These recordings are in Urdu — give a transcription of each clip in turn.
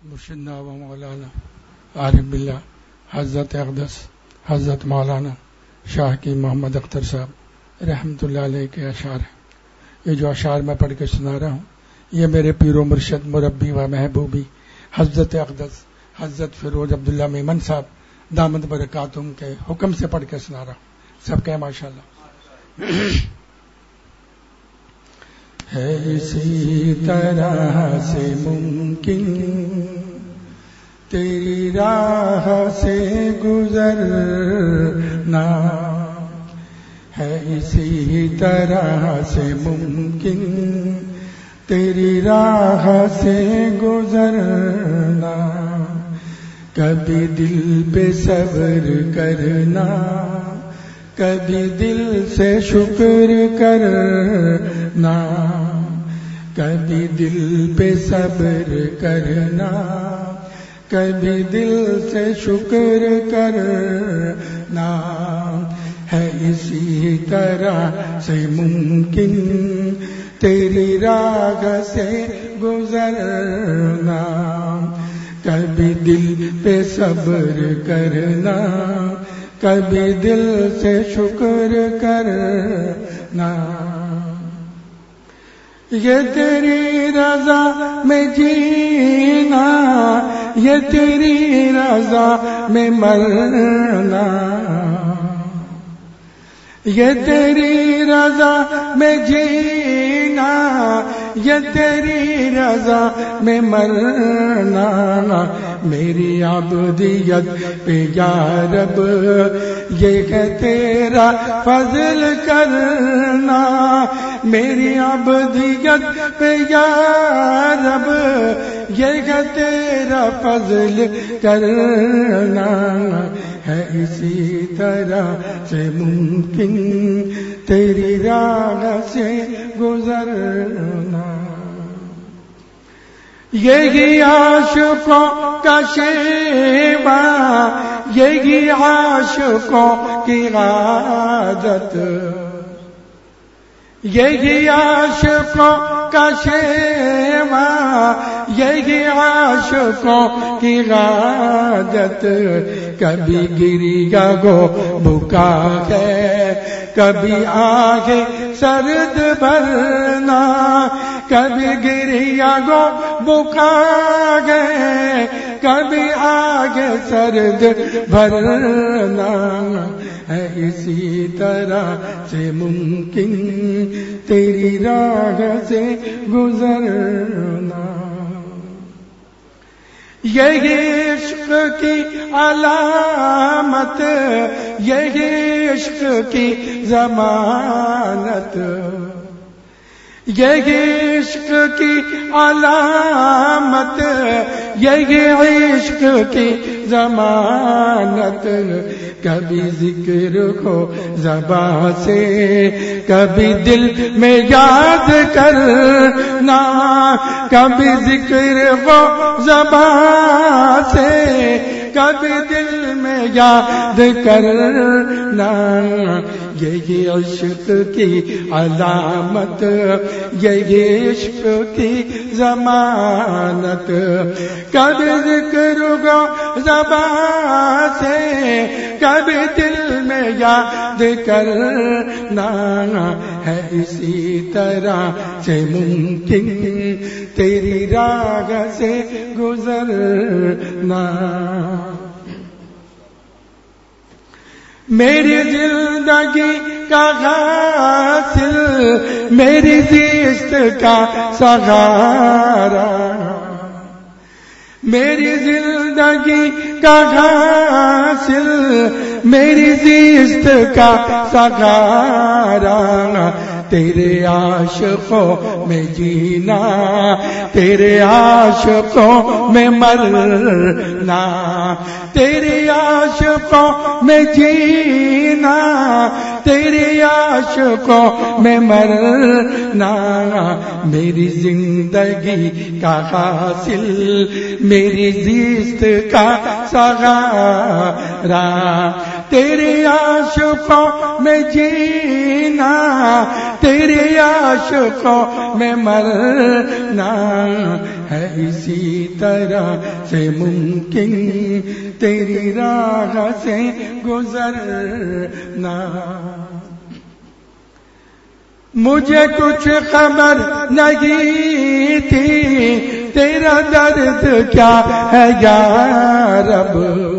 مرشدنا و مولانا عارف باللہ حضرت اقدس حضرت مولانا شاہ کی محمد اختر صاحب رحمۃ اللہ علیہ کے اشعار ہیں. یہ جو اشعار میں پڑھ کے سنا رہا ہوں یہ میرے پیر و مرشد مربی و محبوبی حضرت اقدس حضرت فیروز عبداللہ میمن صاحب دامت برکاتہم کے حکم سے پڑھ کے سنا رہا ہوں. سب کہیں ماشاءاللہ. ہے اسی طرح سے ممکن تیری راہ سے گزرنا، ہے اسی طرح سے ممکن تیری راہ سے گزرنا. کبھی دل پہ صبر کرنا، کبھی دل سے شکر کرنا، کبھی دل پہ صبر کرنا، کبھی دل سے شکر کرنا. ہے اسی طرح سے ممکن تیری راہ سے گزرنا. کبھی دل پہ صبر کرنا، کبھی دل سے شکر کرنا. یہ تیری رضا میں جینا، یہ تیری رضا میں مرنا، یہ تیری رضا میں جینا، یہ تیری رضا میں مرنا. میری عبدیت پہ یا رب یہ ہے تیرا فضل کرنا. میری عبدیت پہ یا رب یہ ہے تیرا فضل کرنا. ہے اسی طرح سے ممکن تیری راہ سے گزرنا. یہی عاشقوں کا شیوا، یہی عاشقوں کی عادت، یہی عاشقوں کا شیوا، یہی عاشقوں کی عادت. کبھی گریا گو بکا ہے، کبھی آگے سرد بھرنا، کبھی گریا گو بکا گئے، کبھی آگے سرد بھرنا. ہے اسی طرح سے ممکن تیری راہ سے گزرنا. یہی عشق کی علامت، یہی عشق کی ضمانت، یہی عشق کی علامت، یہی عشق کی ضمانت. کبھی ذکر کو زبان سے، کبھی دل میں یاد کرنا، کبھی ذکر کو زبان سے، کبھی دل میں یاد کرنا. یہی عشق کی علامت، یہی عشق کی ضمانت. کبھی ذکر کو زبان سے، کبھی دل میں یاد کرنا. ہے اسی طرح سے ممکن تیری راہ سے گزرنا. میری زندگی کا حاصل، میری زیست کا سہارا، میری زندگی کا حاصل، میری زیست کا سہارا. تیرے عاشقوں میں جینا، تیرے عاشقوں میں مرنا، تیرے عاشقوں میں جینا، تیرے عاشقوں میں مرنا. میری زندگی کا حاصل، میری زیست کا سہارا. تیرے عاشقوں میں جینا، تیرے عاشقوں میں مرنا. ہے اسی طرح سے ممکن تیری راہ سے گزرنا. مجھے کچھ خبر نہیں تھی تیرا درد کیا ہے یا رب.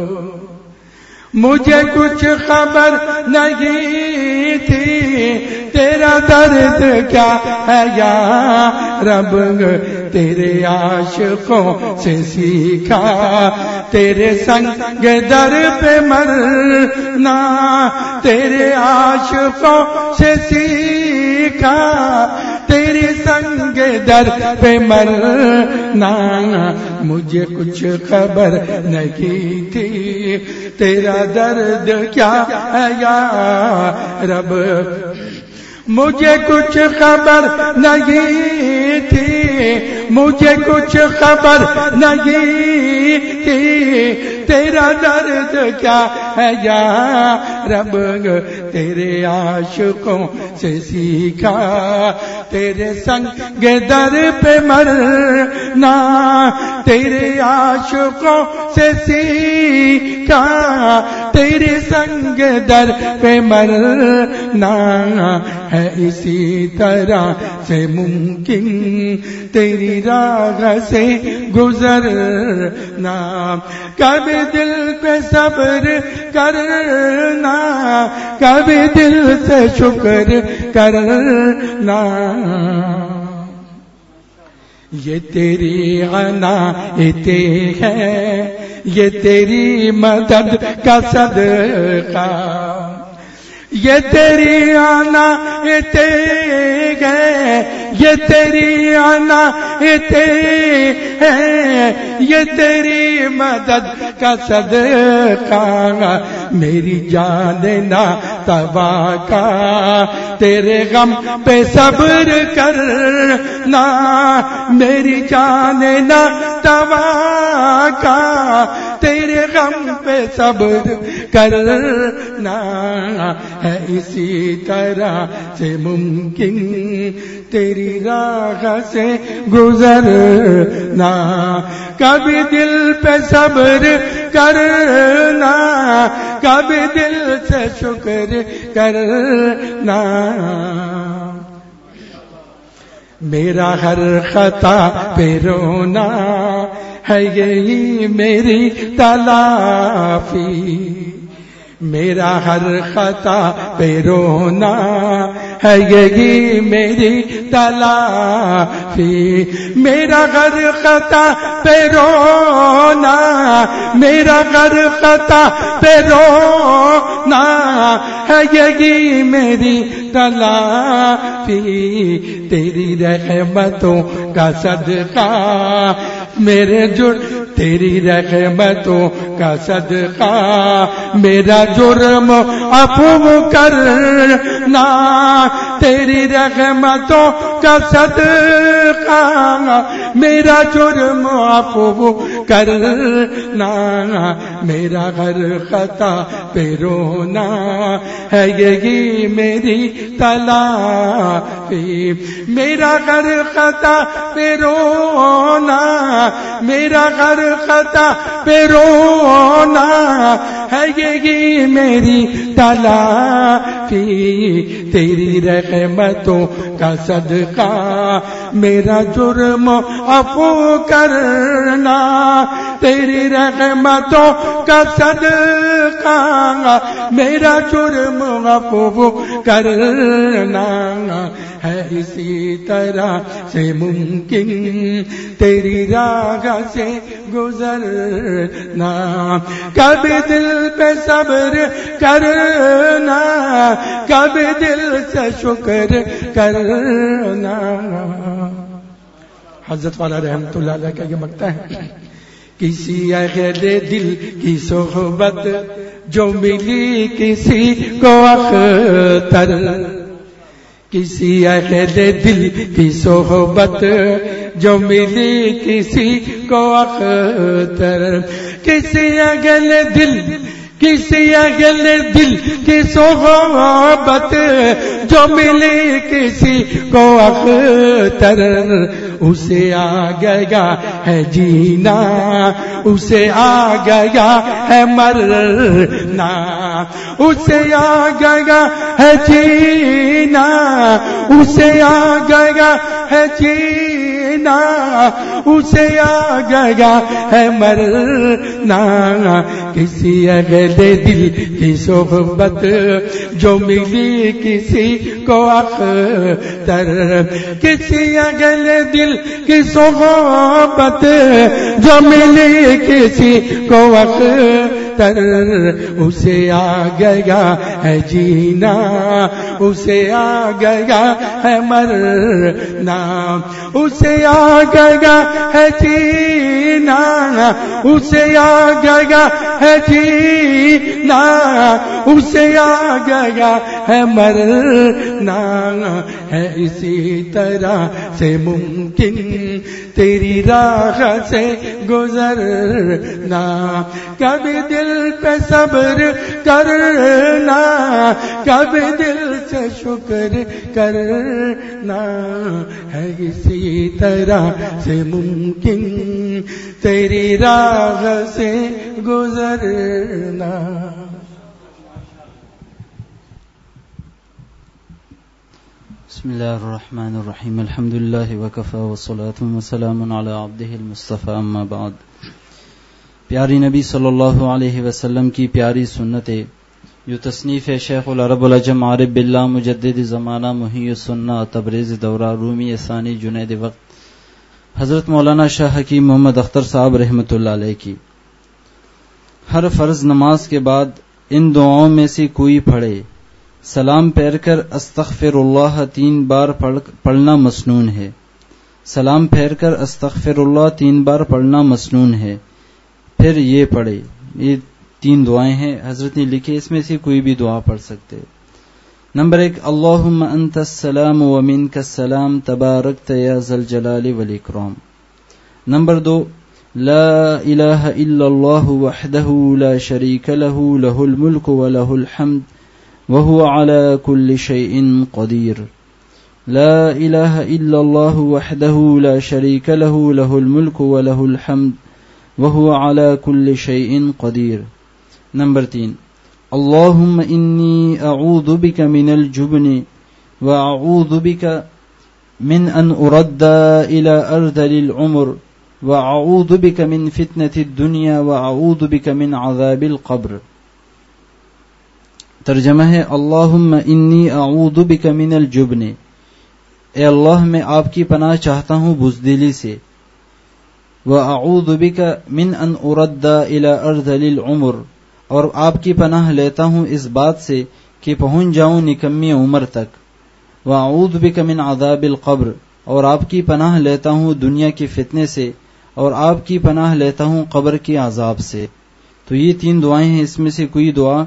مجھے کچھ خبر نہیں تھی تیرا درد کیا ہے یا رب. تیرے عاشقوں سے سیکھا تیرے سنگ در پہ مرنا. تیرے عاشقوں سے سیکھا تیری سنگ در پہ مرنا. مجھے کچھ خبر نہیں تھی تیرا درد کیا ہے یا رب. مجھے کچھ خبر نہیں تھی مجھے کچھ خبر نہیں تھی تیرا درد کیا ہے یا رب. تیرے عاشقوں سے سیکھا تیرے سنگ در پہ مرنا. تیرے عاشقوں سے سیکھا تیرے سنگ در پہ مرنا. ہے اسی طرح سے ممکن تیری راہ سے گزرنا. کبھی دل پہ صبر کرنا کبھی دل سے شکر کرنا. یہ تیری عنایت ہے یہ تیری مدد کا صدقہ. یہ تیری عنایت ہے یہ تیری عنایت ہے یہ تیری مدد کا صدقہ. میری جان نہ تباہ کا تیرے غم پہ صبر کرنا. میری جان نہ تباہ کا تیرے غم پہ صبر کرنا. ہے اسی طرح سے ممکن تیری راہ سے گزرنا. کبھی دل پہ صبر کرنا کبھی دل سے شکر کرنا. میرا ہر خطا پہ رونا ہے یہی میری تلافی. میرا ہر خطا پہ رونا ہے یہی میری تلافی. میرا ہر خطا پہ رونا میرا ہر خطا پہ رونا ہے یہی میری تلافی. تیری رحمتوں کا صدقہ میرے تیری رحمتوں کا صدقہ میرا جرم عفو کرنا. تیری رحمتوں کا صدقہ میرا جرم عفو کرنا. میرا ہر خطا پہ رونا ہے یہی میری تلافی. میرا ہر خطا پہ رونا میرا ہر خطا پہ رونا ہے یہی میری تلافی. تیری رحمتوں کا صدقہ میرا جرم عفو کرنا. تیری رحمتوں کا صدقہ میرا جرم عفو کرنا. ہے اسی طرح سے ممکن تیری راہ سے گزرنا. کبھی دل پہ صبر کرنا کبھی دل سے شکر کرنا. حضرت والا رحمت اللہ علیہ کا یہ مقطع ہے. کسی اہل دل کی صحبت جو ملی کسی کو اختر. کسی اہل دل کی صحبت جو ملی کسی کو اختر. کسی اہل دل کسی اگل دل کی صحبت جو ملی کسی کو اختر اسے آ گیا ہے جینا اسے آ گیا ہے مرنا اسے آ گیا ہے جینا اسے آ گیا ہے جینا اسے آ گیا ہے مرنا کسی اگلے دل کی صحبت جو ملی کسی کو اختر کسی اگلے دل کی صحبت جو ملی کسی کو اختر اسے آ گیا ہے جینا اسے آ گیا ہے مرنا اسے آ گیا ہے جینا اسے آ گیا ہے جینا اسے آ گیا ہے مرنا ہے اسی طرح سے ممکن تیری راہ سے گزرنا کبھی دل پہ صبر کرنا کبھی دل سے شکر کرنا ہے اسی طرح سے ممکن تیری راہ سے گزرنا. بسم اللہ الرحمن الرحیم الحمد للہ وکفی والصلاة والسلام علی عبدہ المصطفی اما بعد. پیاری نبی صلی اللہ علیہ وسلم کی پیاری سنتیں جو تصنیف شیخ العرب العجم عارف باللہ مجدد زمانہ محی السنہ تبریز دورہ رومی ثانی جنید وقت حضرت مولانا شاہ حکیم محمد اختر صاحب رحمۃ اللہ علیہ کی. ہر فرض نماز کے بعد ان دعاؤں میں سے کوئی پڑھے. سلام پھیر کر استغفر اللہ 3 بار پڑھنا مسنون ہے. سلام پھیر کر استغفر اللہ 3 بار پڑھنا مسنون ہے. پھر یہ پڑھے. یہ 3 دعائیں ہیں حضرت نے لکھی, اس میں سے کوئی بھی دعا پڑھ سکتے. نمبر 1 اللہم انت السلام ومنک السلام تبارکت یا ذا الجلال والاکرام. نمبر 2 لا الہ الا اللہ وحدہ لا شریک لہ لہ الملک ولہ الحمد وهو على كل شيء قدير. لا إله إلا الله وحده لا شريك له له الملك وله الحمد وهو على كل شيء قدير. نمبر 3 اللهم إني أعوذ بك من الجبن وأعوذ بك من أن أرد إلى أرذل العمر وأعوذ بك من فتنة الدنيا وأعوذ بك من عذاب القبر. ترجمہ ہے اللہم انی اعوذ بک من الجبن, اے اللہ میں آپ کی پناہ چاہتا ہوں بزدلی سے. واعوذ بک من ان ارد الی ارذل العمر, اور آپ کی پناہ لیتا ہوں اس بات سے کہ پہنچ جاؤں نکمی عمر تک. واعوذ بک من عذاب القبر, اور آپ کی پناہ لیتا ہوں دنیا کے فتنے سے, اور آپ کی پناہ لیتا ہوں قبر کے عذاب سے. تو یہ 3 دعائیں ہیں, اس میں سے کوئی دعا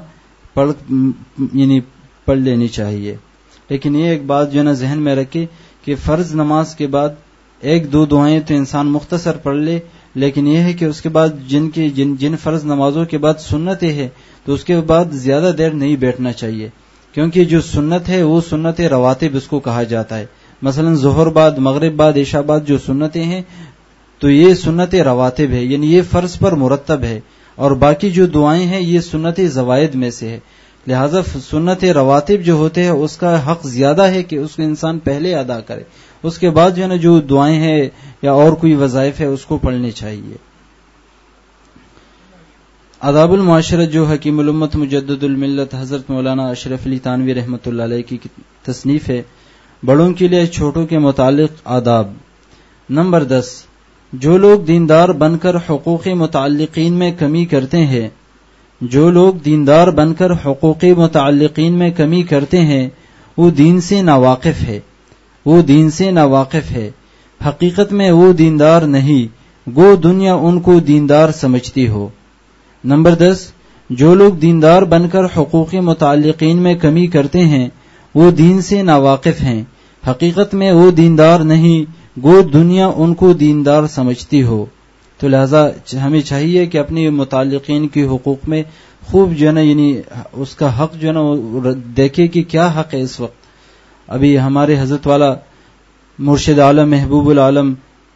پڑھ لینی چاہیے. لیکن یہ ایک بات جو ہے نا ذہن میں رکھے کہ فرض نماز کے بعد 1-2 دعائیں تو انسان مختصر پڑھ لے, لیکن یہ ہے کہ اس کے بعد جن فرض نمازوں کے بعد سنتیں ہیں تو اس کے بعد زیادہ دیر نہیں بیٹھنا چاہیے, کیونکہ جو سنت ہے وہ سنت رواتب اس کو کہا جاتا ہے. مثلا ظہر بعد, مغرب بعد, عشاء بعد جو سنتیں ہیں تو یہ سنت رواتب ہے, یعنی یہ فرض پر مرتب ہے, اور باقی جو دعائیں ہیں یہ سنت زوائد میں سے ہے. لہذا سنت رواتب جو ہوتے ہیں اس کا حق زیادہ ہے کہ اس کو انسان پہلے ادا کرے, اس کے بعد جو ہے نا جو دعائیں ہیں یا اور کوئی وظائف ہے اس کو پڑھنے چاہیے. آداب المعاشرت جو حکیم الامت مجدد الملت حضرت مولانا اشرف علی تھانوی رحمۃ اللہ علیہ کی تصنیف ہے. بڑوں کے لیے چھوٹوں کے متعلق آداب. نمبر 10 جو لوگ دیندار بن کر حقوق متعلقین میں کمی کرتے ہیں کمی کرتے ہیں وہ دین سے ناواقف ہے. حقیقت میں وہ دیندار نہیں, گو دنیا ان کو دیندار سمجھتی ہو. نمبر 10 جو لوگ دیندار بن کر حقوق متعلقین میں کمی کرتے ہیں وہ دین سے ناواقف ہیں. حقیقت میں وہ دیندار نہیں, گو دنیا ان کو دیندار سمجھتی ہو. تو لہذا ہمیں چاہیے کہ اپنی متعلقین کے حقوق میں خوب جو ہے نا یعنی اس کا حق جو ہے نا دیکھے کہ کیا حق ہے اس وقت. ابھی ہمارے حضرت والا مرشد عالم محبوب العالم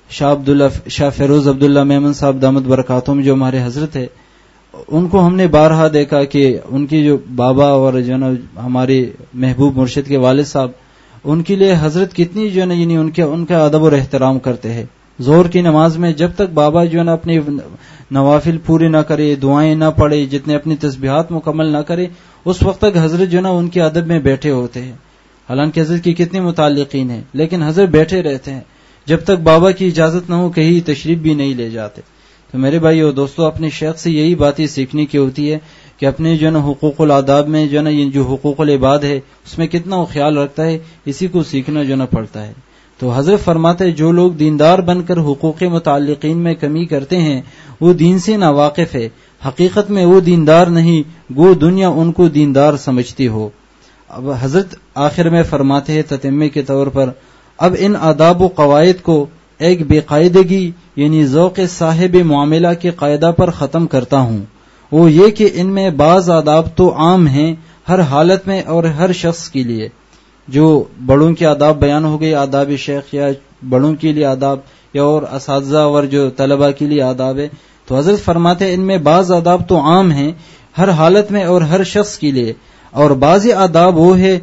شاہ فیروز عبداللہ میمن صاحب دامت برکاتہم جو ہمارے حضرت ہے، ان کو ہم نے بارہا دیکھا کہ ان کی جو بابا اور جو ہے نا ہمارے محبوب مرشد کے والد صاحب، ان کے لیے حضرت کتنی جو ہے نا یعنی ان کا ادب اور احترام کرتے ہیں. ظہر کی نماز میں جب تک بابا جو ہے نا اپنی نوافل پوری نہ کرے، دعائیں نہ پڑھے، جتنے اپنی تسبیحات مکمل نہ کرے، اس وقت تک حضرت جو ہے نا ان کے ادب میں بیٹھے ہوتے ہیں. حالانکہ حضرت کی کتنی متعلقین ہیں، لیکن حضرت بیٹھے رہتے ہیں جب تک بابا کی اجازت نہ ہو، کہیں تشریف بھی نہیں لے جاتے. تو میرے بھائی اور دوستو، اپنے شیخ سے یہی باتیں سیکھنے کی ہوتی ہے کہ اپنے جو ہے نا حقوق الاداب میں جو ہے نا یہ جو حقوق العباد ہے اس میں کتنا وہ خیال رکھتا ہے، اسی کو سیکھنا جو ہے نا پڑتا ہے. تو حضرت فرماتے ہیں جو لوگ دیندار بن کر حقوق متعلقین میں کمی کرتے ہیں وہ دین سے ناواقف ہے، حقیقت میں وہ دیندار نہیں، گو دنیا ان کو دیندار سمجھتی ہو. اب حضرت آخر میں فرماتے ہیں تتمے کے طور پر، اب ان آداب و قواعد کو ایک بے قاعدگی یعنی ذوق صاحب معاملہ کے قاعدہ پر ختم کرتا ہوں. وہ یہ کہ ان میں بعض آداب تو عام ہیں ہر حالت میں اور ہر شخص کے لیے. جو بڑوں کے آداب بیان ہو گئے، آداب شیخ یا بڑوں کے لیے آداب، یا اور اساتذہ اور جو طلبہ کے لیے آداب ہے. تو حضرت فرماتے ہیں ان میں بعض آداب تو عام ہیں ہر حالت میں اور ہر شخص کے لیے، اور بعض آداب وہ ہے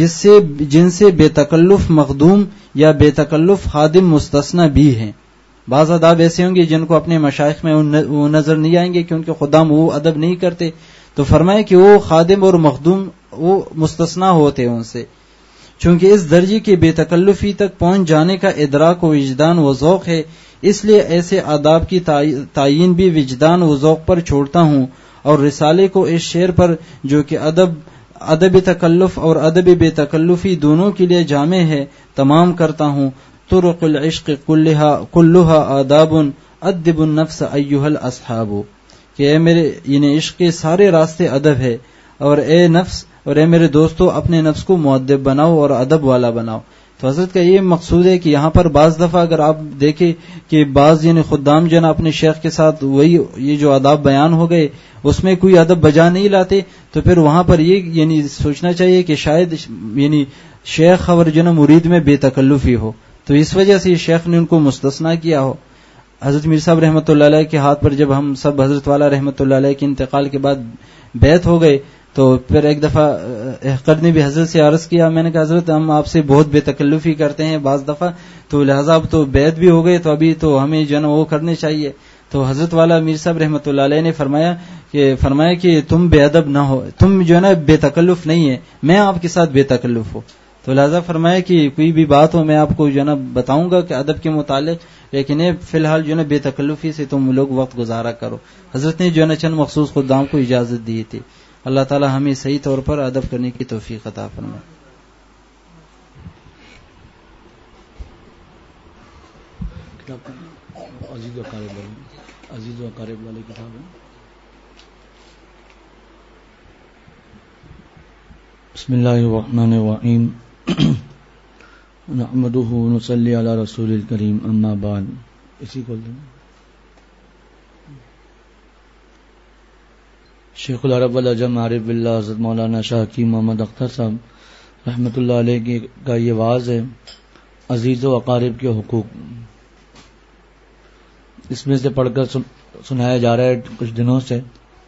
جن سے بے تکلف مخدوم یا بے تکلف خادم مستثنی بھی ہیں. بعض آداب ایسے ہوں گے جن کو اپنے مشائخ میں وہ نظر نہیں آئیں گے کہ ان کے خدام وہ ادب نہیں کرتے، تو فرمائے کہ وہ خادم اور مخدوم وہ مستثنی ہوتے ہیں ان سے، چونکہ اس درجے کی بے تکلفی تک پہنچ جانے کا ادراک و وجدان و ذوق ہے، اس لیے ایسے آداب کی تعین بھی وجدان و ذوق پر چھوڑتا ہوں، اور رسالے کو اس شعر پر جو کہ ادب تکلف اور ادب بے تکلفی دونوں کے لیے جامع ہے تمام کرتا ہوں. طرق العشق کلھا آداب ادب النفس ایھا الاصحاب، کہ اے میرے یعنی عشق کے سارے راستے ادب ہے، اور اے نفس اور اے میرے دوستو اپنے نفس کو مؤدب بناؤ اور ادب والا بناؤ. تو حضرت کا یہ مقصود ہے کہ یہاں پر بعض دفعہ اگر آپ دیکھیں کہ بعض یعنی خدام جو ہے نا اپنے شیخ کے ساتھ وہی یہ جو آداب بیان ہو گئے اس میں کوئی ادب بجا نہیں لاتے، تو پھر وہاں پر یہ یعنی سوچنا چاہیے کہ شاید یعنی شیخ اور جو نا مرید میں بے تکلفی ہو، تو اس وجہ سے شیخ نے ان کو مستثنیٰ کیا ہو. حضرت میر صاحب رحمۃ اللہ علیہ کے ہاتھ پر جب ہم سب حضرت والا رحمۃ اللہ علیہ کے انتقال کے بعد بیعت ہو گئے، تو پھر ایک دفعہ احقر نے بھی حضرت سے عرض کیا، میں نے کہا حضرت ہم آپ سے بہت بے تکلفی کرتے ہیں بعض دفعہ، تو لہٰذا اب تو بیعت بھی ہو گئے تو ابھی تو ہمیں جو ہے نا وہ کرنے چاہیے. تو حضرت والا میر صاحب رحمۃ اللہ علیہ نے فرمایا کہ تم بے ادب نہ ہو، تم جو ہے نا بے تکلف نہیں ہے، میں آپ کے ساتھ بے تکلف ہوں. تو لہٰذا فرمایا کہ کوئی بھی بات ہو میں آپ کو جو ہے نا بتاؤں گا کہ ادب کے متعلق، لیکن فی الحال جو ہے نا بے تکلفی سے تم لوگ وقت گزارا کرو. حضرت نے جو ہے نا چند مخصوص خدام کو اجازت دی تھی. اللہ تعالی ہمیں صحیح طور پر ادب کرنے کی توفیق عطا فرمائے. عزیز و اقارب والے کتاب ہے. بسم اللہ الرحمن الرحیم. نحمدہ ونصلی علی رسول الکریم، اما بعد. اسی کو شیخ العرب والعجم عارف باللہ حضرت مولانا شاہ حکیم محمد اختر صاحب رحمۃ اللہ علیہ کا یہ واعظ ہے عزیز و اقارب کے حقوق. اس میں سے پڑھ کر سنایا جا رہا ہے کچھ دنوں سے.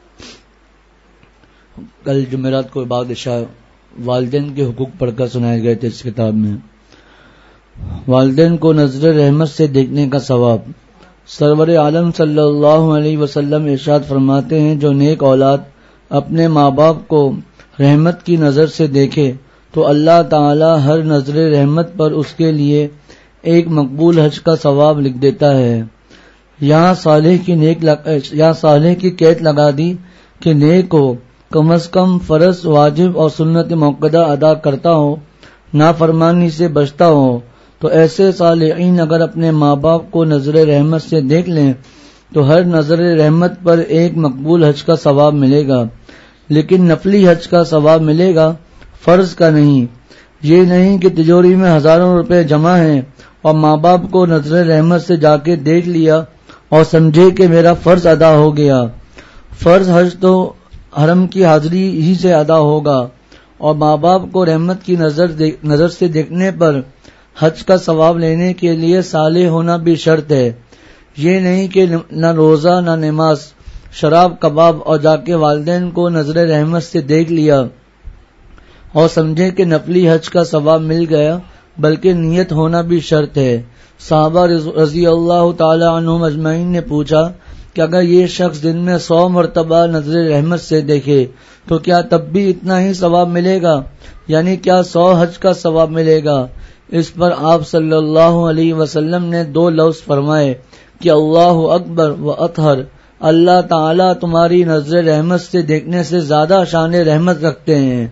کل جمعرات کو بعد عشاء والدین کے حقوق پڑھ کر سنائے گئے تھے اس کتاب میں. والدین کو نظر رحمت سے دیکھنے کا ثواب. سرور عالم صلی اللہ علیہ وسلم ارشاد فرماتے ہیں جو نیک اولاد اپنے ماں باپ کو رحمت کی نظر سے دیکھے تو اللہ تعالی ہر نظر رحمت پر اس کے لیے ایک مقبول حج کا ثواب لکھ دیتا ہے. یہاں صالح کی قید لگا دی کہ نیک ہو، کم از کم فرض، واجب اور سنت موقدہ ادا کرتا ہو، نافرمانی سے بچتا ہو. تو ایسے صالحین اگر اپنے ماں باپ کو نظر رحمت سے دیکھ لیں تو ہر نظر رحمت پر ایک مقبول حج کا ثواب ملے گا، لیکن نفلی حج کا ثواب ملے گا، فرض کا نہیں. یہ نہیں کہ تجوری میں ہزاروں روپے جمع ہیں اور ماں باپ کو نظر رحمت سے جا کے دیکھ لیا اور سمجھے کہ میرا فرض ادا ہو گیا۔ فرض حج تو حرم کی حاضری ہی سے ادا ہوگا، اور ماں باپ کو رحمت کی نظر سے دیکھنے پر حج کا ثواب لینے کے لیے صالح ہونا بھی شرط ہے۔ یہ نہیں کہ نہ روزہ نہ نماز، شراب کباب اور جا کے والدین کو نظر رحمت سے دیکھ لیا اور سمجھے کہ نفلی حج کا ثواب مل گیا، بلکہ نیت ہونا بھی شرط ہے۔ صحابہ رضی اللہ تعالی عنہم اجمعین نے پوچھا کہ اگر یہ شخص دن میں 100 مرتبہ نظر رحمت سے دیکھے تو کیا تب بھی اتنا ہی ثواب ملے گا؟ یعنی کیا 100 حج کا ثواب ملے گا؟ اس پر آپ صلی اللہ علیہ وسلم نے 2 لفظ فرمائے کہ اللہ اکبر و اطہر، اللہ تعالیٰ تمہاری نظر رحمت سے دیکھنے سے زیادہ شان رحمت رکھتے ہیں۔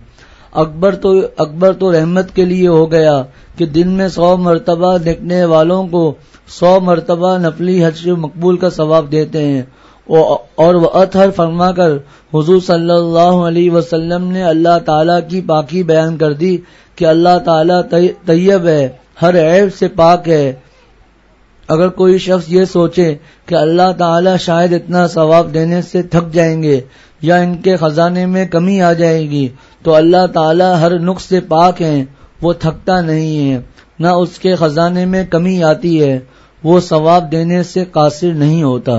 اکبر تو رحمت کے لیے ہو گیا کہ دن میں 100 مرتبہ دیکھنے والوں کو 100 مرتبہ نفلی حج مقبول کا ثواب دیتے ہیں، اور وہ اطہر فرما کر حضور صلی اللہ علیہ وسلم نے اللہ تعالیٰ کی پاکی بیان کر دی کہ اللہ تعالیٰ طیب ہے، ہر عیب سے پاک ہے۔ اگر کوئی شخص یہ سوچے کہ اللہ تعالیٰ شاید اتنا ثواب دینے سے تھک جائیں گے یا ان کے خزانے میں کمی آ جائے گی، تو اللہ تعالیٰ ہر نقص سے پاک ہیں، وہ تھکتا نہیں ہے، نہ اس کے خزانے میں کمی آتی ہے، وہ ثواب دینے سے قاصر نہیں ہوتا۔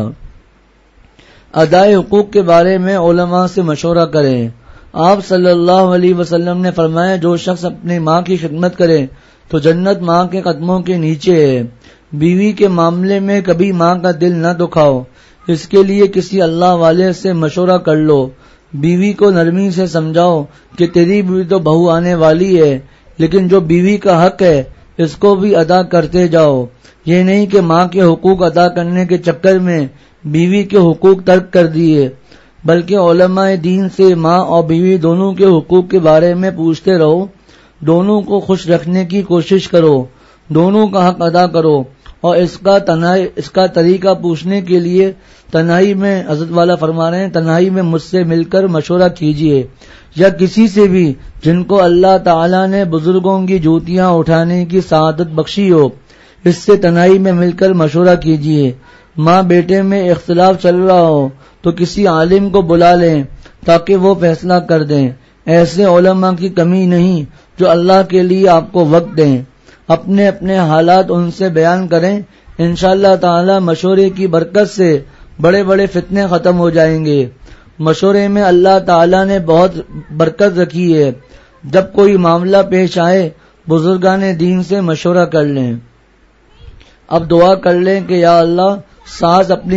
ادائے حقوق کے بارے میں علماء سے مشورہ کریں۔ آپ صلی اللہ علیہ وسلم نے فرمایا جو شخص اپنی ماں کی خدمت کرے تو جنت ماں کے قدموں کے نیچے ہے۔ بیوی کے معاملے میں کبھی ماں کا دل نہ دکھاؤ، اس کے لیے کسی اللہ والے سے مشورہ کر لو۔ بیوی کو نرمی سے سمجھاؤ کہ تیری بھی تو بہو آنے والی ہے، لیکن جو بیوی کا حق ہے اس کو بھی ادا کرتے جاؤ۔ یہ نہیں کہ ماں کے حقوق ادا کرنے کے چکر میں بیوی کے حقوق ترک کر دیے، بلکہ علماء دین سے ماں اور بیوی دونوں کے حقوق کے بارے میں پوچھتے رہو، دونوں کو خوش رکھنے کی کوشش کرو، دونوں کا حق ادا کرو، اور اس کا طریقہ پوچھنے کے لیے تنہائی میں حضرت والا فرما رہے ہیں تنہائی میں مجھ سے مل کر مشورہ کیجیے، یا کسی سے بھی جن کو اللہ تعالیٰ نے بزرگوں کی جوتیاں اٹھانے کی سعادت بخشی ہو، اس سے تنہائی میں مل کر مشورہ کیجیے۔ ماں بیٹے میں اختلاف چل رہا ہو تو کسی عالم کو بلا لیں تاکہ وہ فیصلہ کر دیں۔ ایسے علماء کی کمی نہیں جو اللہ کے لیے آپ کو وقت دیں، اپنے اپنے حالات ان سے بیان کریں، انشاءاللہ تعالی مشورے کی برکت سے بڑے بڑے فتنے ختم ہو جائیں گے۔ مشورے میں اللہ تعالی نے بہت برکت رکھی ہے۔ جب کوئی معاملہ پیش آئے بزرگان دین سے مشورہ کر لیں۔ اب دعا کر لیں کہ یا اللہ ساس اپنی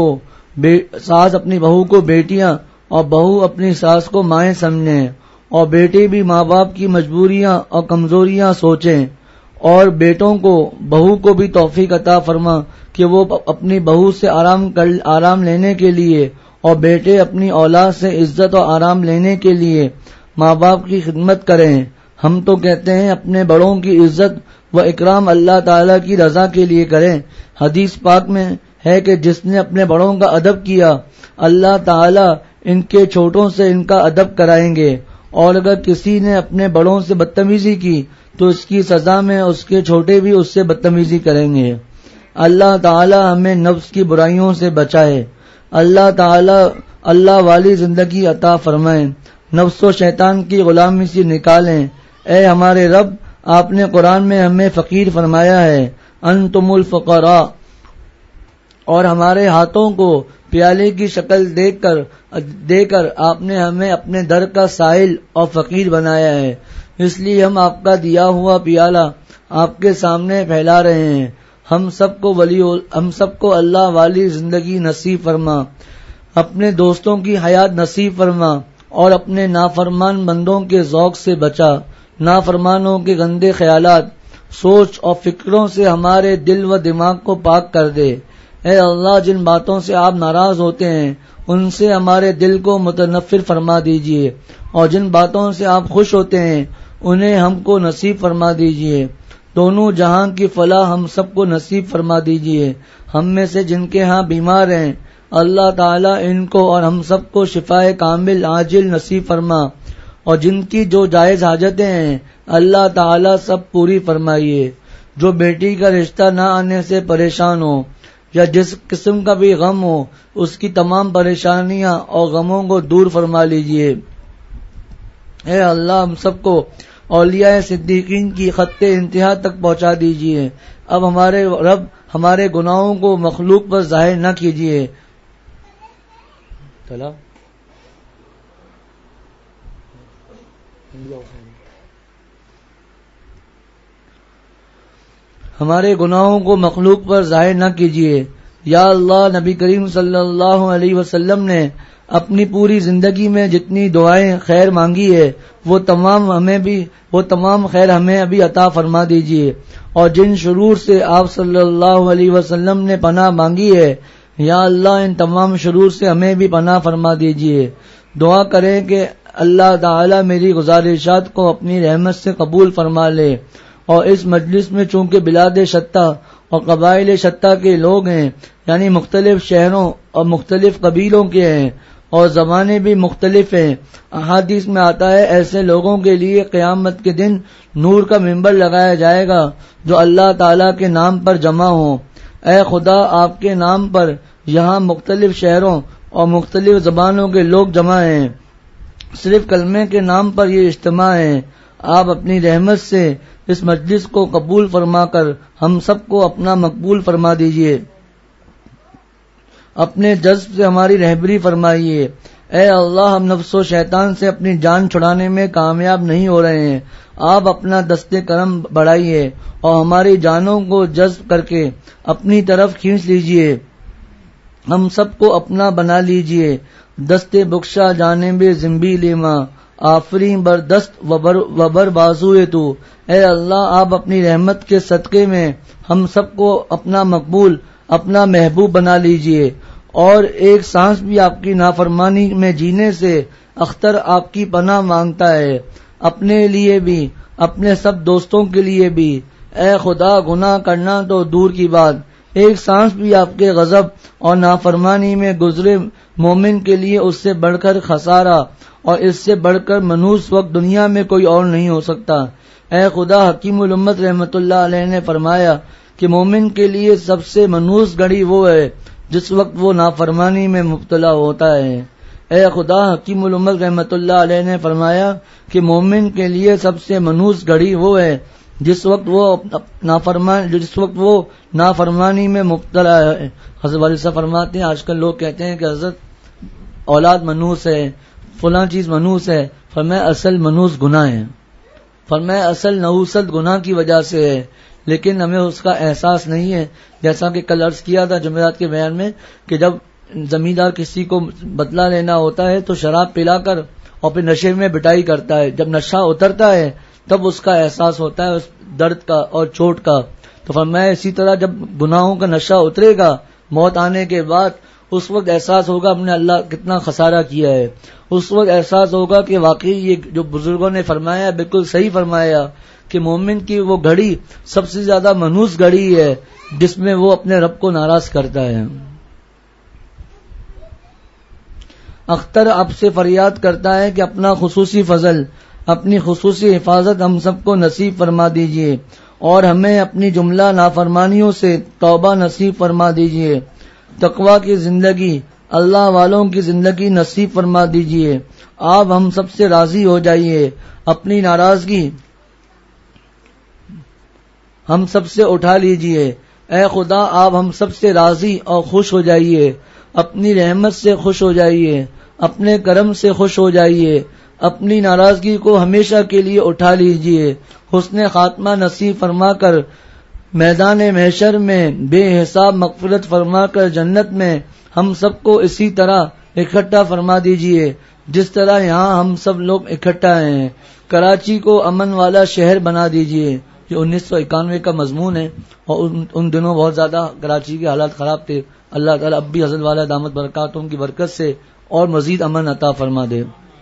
بہو کو بیٹیاں اور بہو اپنی ساس کو مائیں سمجھیں، اور بیٹے بھی ماں باپ کی مجبوریاں اور کمزوریاں سوچیں، اور بیٹوں کو بہو کو بھی توفیق عطا فرما کہ وہ اپنی بہو سے آرام لینے کے لیے، اور بیٹے اپنی اولاد سے عزت اور آرام لینے کے لیے ماں باپ کی خدمت کریں۔ ہم تو کہتے ہیں اپنے بڑوں کی عزت و اکرام اللہ تعالیٰ کی رضا کے لیے کریں۔ حدیث پاک میں ہے کہ جس نے اپنے بڑوں کا ادب کیا اللہ تعالیٰ ان کے چھوٹوں سے ان کا ادب کرائیں گے، اور اگر کسی نے اپنے بڑوں سے بدتمیزی کی تو اس کی سزا میں اس کے چھوٹے بھی اس سے بدتمیزی کریں گے۔ اللہ تعالیٰ ہمیں نفس کی برائیوں سے بچائے، اللہ تعالیٰ اللہ والی زندگی عطا فرمائے، نفس و شیطان کی غلامی سے نکالیں۔ اے ہمارے رب، آپ نے قرآن میں ہمیں فقیر فرمایا ہے، انتم الفقراء، اور ہمارے ہاتھوں کو پیالے کی شکل دے کر آپ نے ہمیں اپنے در کا سائل اور فقیر بنایا ہے، اس لیے ہم آپ کا دیا ہوا پیالہ آپ کے سامنے پھیلا رہے ہیں۔ ہم سب کو اللہ والی زندگی نصیب فرما، اپنے دوستوں کی حیات نصیب فرما، اور اپنے نافرمان بندوں کے ذوق سے بچا۔ نافرمانوں کے گندے خیالات، سوچ اور فکروں سے ہمارے دل و دماغ کو پاک کر دے۔ اے اللہ، جن باتوں سے آپ ناراض ہوتے ہیں ان سے ہمارے دل کو متنفر فرما دیجئے، اور جن باتوں سے آپ خوش ہوتے ہیں انہیں ہم کو نصیب فرما دیجئے۔ دونوں جہاں کی فلاح ہم سب کو نصیب فرما دیجئے۔ ہم میں سے جن کے ہاں بیمار ہیں اللہ تعالیٰ ان کو اور ہم سب کو شفائے کامل عاجل نصیب فرما، اور جن کی جو جائز حاجتیں ہیں اللہ تعالیٰ سب پوری فرمائیے۔ جو بیٹی کا رشتہ نہ آنے سے پریشان ہو یا جس قسم کا بھی غم ہو اس کی تمام پریشانیاں اور غموں کو دور فرما لیجئے۔ اے اللہ ہم سب کو اولیاء صدیقین کی خط انتہا تک پہنچا دیجئے۔ اب ہمارے رب ہمارے گناہوں کو مخلوق پر ظاہر نہ کیجئے۔ ہمارے گناہوں کو مخلوق پر ظاہر نہ کیجیے۔ یا اللہ، نبی کریم صلی اللہ علیہ وسلم نے اپنی پوری زندگی میں جتنی دعائیں خیر مانگی ہے وہ تمام خیر ہمیں ابھی عطا فرما دیجیے، اور جن شرور سے آپ صلی اللہ علیہ وسلم نے پناہ مانگی ہے یا اللہ ان تمام شرور سے ہمیں بھی پناہ فرما دیجیے۔ دعا کریں کہ اللہ تعالی میری گزارشات کو اپنی رحمت سے قبول فرما لے، اور اس مجلس میں چونکہ بلاد شتہ اور قبائل شتہ کے لوگ ہیں، یعنی مختلف شہروں اور مختلف قبیلوں کے ہیں، اور زمانے بھی مختلف ہیں، احادیث میں آتا ہے ایسے لوگوں کے لیے قیامت کے دن نور کا منبر لگایا جائے گا جو اللہ تعالیٰ کے نام پر جمع ہوں۔ اے خدا، آپ کے نام پر یہاں مختلف شہروں اور مختلف زبانوں کے لوگ جمع ہیں، صرف کلمے کے نام پر یہ اجتماع ہیں۔ آپ اپنی رحمت سے اس مجلس کو قبول فرما کر ہم سب کو اپنا مقبول فرما دیجئے، اپنے جذب سے ہماری رہبری فرمائیے۔ اے اللہ، ہم نفس و شیطان سے اپنی جان چھڑانے میں کامیاب نہیں ہو رہے ہیں، آپ اپنا دست کرم بڑھائیے اور ہماری جانوں کو جذب کر کے اپنی طرف کھینچ لیجئے، ہم سب کو اپنا بنا لیجئے۔ دست بخشا جانب زمبی لیما آفرین بردست وبر بازوئے تو۔ اے اللہ، آپ اپنی رحمت کے صدقے میں ہم سب کو اپنا مقبول، اپنا محبوب بنا لیجئے، اور ایک سانس بھی آپ کی نافرمانی میں جینے سے اختر آپ کی پناہ مانگتا ہے، اپنے لیے بھی، اپنے سب دوستوں کے لیے بھی۔ اے خدا، گناہ کرنا تو دور کی بات، ایک سانس بھی آپ کے غضب اور نافرمانی میں گزرے مومن کے لیے اس سے بڑھ کر خسارہ اور اس سے بڑھ کر منحوس وقت دنیا میں کوئی اور نہیں ہو سکتا۔ اے خدا، حکیم الامت رحمت اللہ علیہ نے فرمایا کہ مومن کے لیے سب سے منحوس گھڑی وہ ہے جس وقت وہ نافرمانی میں مبتلا ہوتا ہے۔ اے خدا، حکیم الامت رحمت اللہ علیہ نے فرمایا کہ مومن کے لیے سب سے منحوس گھڑی وہ ہے جس وقت وہ نافرمانی میں مبتلا ہے۔ حضرت والد صاحب فرماتے ہیں آج کل لوگ کہتے ہیں کہ حضرت اولاد منحوس ہے، فلاں چیز منحوس ہے، فرمایا اصل منحوس گناہ ہے، فرمایا اصل نحوست گناہ کی وجہ سے ہے، لیکن ہمیں اس کا احساس نہیں ہے۔ جیسا کہ کل عرض کیا تھا جمعرات کے بیان میں کہ جب زمیندار کسی کو بدلہ لینا ہوتا ہے تو شراب پلا کر اور پھر نشے میں بٹائی کرتا ہے، جب نشہ اترتا ہے تب اس کا احساس ہوتا ہے اس درد کا اور چوٹ کا۔ تو فرمایا اسی طرح جب گناہوں کا نشہ اترے گا موت آنے کے بعد، اس وقت احساس ہوگا ہم نے اللہ کتنا خسارہ کیا ہے، اس وقت احساس ہوگا کہ واقعی یہ جو بزرگوں نے فرمایا بالکل صحیح فرمایا کہ مومن کی وہ گھڑی سب سے زیادہ منحوس گھڑی ہے جس میں وہ اپنے رب کو ناراض کرتا ہے۔ اختر آپ سے فریاد کرتا ہے کہ اپنا خصوصی فضل، اپنی خصوصی حفاظت ہم سب کو نصیب فرما دیجئے، اور ہمیں اپنی جملہ نافرمانیوں سے توبہ نصیب فرما دیجئے، تقوی کی زندگی، اللہ والوں کی زندگی نصیب فرما دیجئے۔ آپ ہم سب سے راضی ہو جائیے، اپنی ناراضگی ہم سب سے اٹھا لیجئے۔ اے خدا، آپ ہم سب سے راضی اور خوش ہو جائیے، اپنی رحمت سے خوش ہو جائیے، اپنے کرم سے خوش ہو جائیے، اپنی ناراضگی کو ہمیشہ کے لیے اٹھا لیجئے، حسن خاتمہ نصیب فرما کر میدان محشر میں بے حساب مغفرت فرما کر جنت میں ہم سب کو اسی طرح اکٹھا فرما دیجئے جس طرح یہاں ہم سب لوگ اکٹھا ہیں۔ کراچی کو امن والا شہر بنا دیجئے، یہ 1991 کا مضمون ہے، اور ان دنوں بہت زیادہ کراچی کے حالات خراب تھے۔ اللہ تعالیٰ اب بھی حضرت والا دامت برکاتہم کی برکت سے اور مزید امن عطا فرما دے۔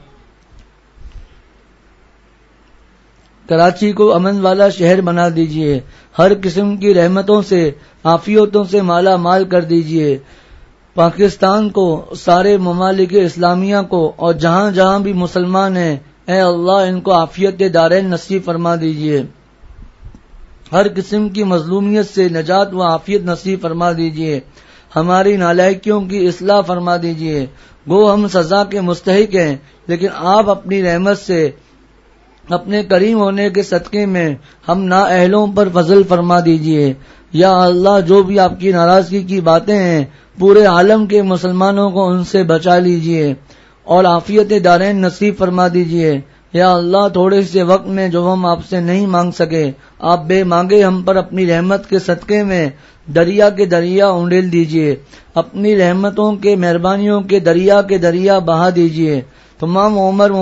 کراچی کو امن والا شہر بنا دیجئے، ہر قسم کی رحمتوں سے، عافیتوں سے مالا مال کر دیجئے۔ پاکستان کو، سارے ممالک اسلامیہ کو، اور جہاں جہاں بھی مسلمان ہیں، اے اللہ ان کو عافیت دارین نصیب فرما دیجئے۔ ہر قسم کی مظلومیت سے نجات و عافیت نصیب فرما دیجیے، ہماری نالائکیوں کی اصلاح فرما دیجیے۔ گو ہم سزا کے مستحق ہیں، لیکن آپ اپنی رحمت سے اپنے کریم ہونے کے صدقے میں ہم نااہلوں پر فضل فرما دیجیے۔ یا اللہ، جو بھی آپ کی ناراضگی کی باتیں ہیں پورے عالم کے مسلمانوں کو ان سے بچا لیجیے اور عافیت دارین نصیب فرما دیجیے۔ یا اللہ، تھوڑے سے وقت میں جو ہم آپ سے نہیں مانگ سکے، آپ بے مانگے ہم پر اپنی رحمت کے صدقے میں دریا کے دریا انڈیل دیجیے، اپنی رحمتوں کے مہربانیوں کے دریا بہا دیجیے۔ تمام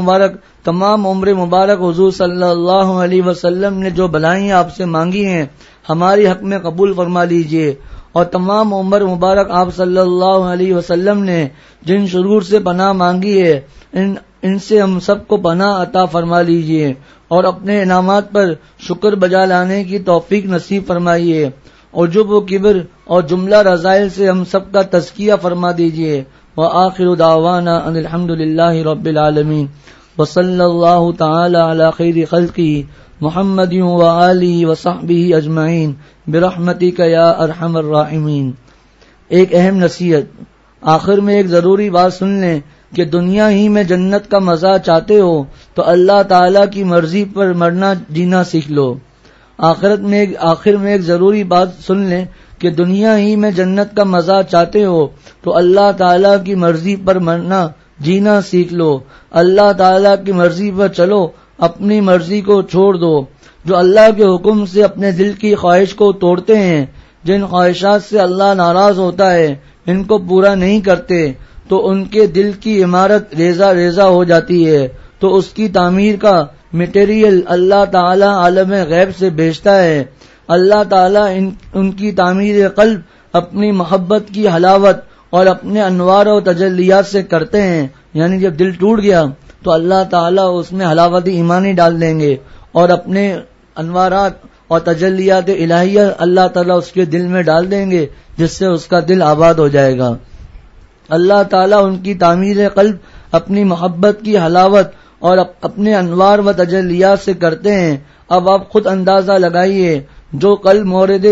عمر مبارک حضور صلی اللہ علیہ وسلم نے جو بلائیں آپ سے مانگی ہیں ہماری حق میں قبول فرما لیجیے، اور تمام عمر مبارک آپ صلی اللہ علیہ وسلم نے جن شرور سے پناہ مانگی ہے ان سے ہم سب کو پناہ عطا فرما لیجیے، اور اپنے انعامات پر شکر بجا لانے کی توفیق نصیب فرمائیے، عجب و کبر اور جملہ رذائل سے ہم سب کا تزکیہ فرما دیجیے۔ وآخر دعوانا ان الحمد للہ رب العالمین، وصلی اللہ تعالی علی خیر خلقہ محمد وآلہ وصحبہ اجمعین برحمتک یا ارحم الراحمین۔ ایک اہم نصیحت، آخر میں ایک ضروری بات سن لیں کہ دنیا ہی میں جنت کا مزہ چاہتے ہو تو اللہ تعالیٰ کی مرضی پر مرنا جینا سیکھ لو۔ آخر میں ایک ضروری بات سن لیں کہ دنیا ہی میں جنت کا مزہ چاہتے ہو تو اللہ تعالیٰ کی مرضی پر مرنا جینا سیکھ لو۔ اللہ تعالیٰ کی مرضی پر چلو، اپنی مرضی کو چھوڑ دو۔ جو اللہ کے حکم سے اپنے دل کی خواہش کو توڑتے ہیں، جن خواہشات سے اللہ ناراض ہوتا ہے، ان کو پورا نہیں کرتے تو ان کے دل کی عمارت ریزہ ریزہ ہو جاتی ہے، تو اس کی تعمیر کا میٹیریل اللہ تعالیٰ عالم غیب سے بھیجتا ہے۔ اللہ تعالیٰ ان کی تعمیر قلب اپنی محبت کی حلاوت اور اپنے انوار و تجلیات سے کرتے ہیں، یعنی جب دل ٹوٹ گیا تو اللہ تعالیٰ اس میں حلاوت ایمانی ڈال دیں گے اور اپنے انوارات اور تجلیات الہیہ اللہ تعالیٰ اس کے دل میں ڈال دیں گے، جس سے اس کا دل آباد ہو جائے گا۔ اللہ تعالیٰ ان کی تعمیر قلب اپنی محبت کی حلاوت اور اپنے انوار و تجلیات سے کرتے ہیں۔ اب آپ خود اندازہ لگائیے، جو قلب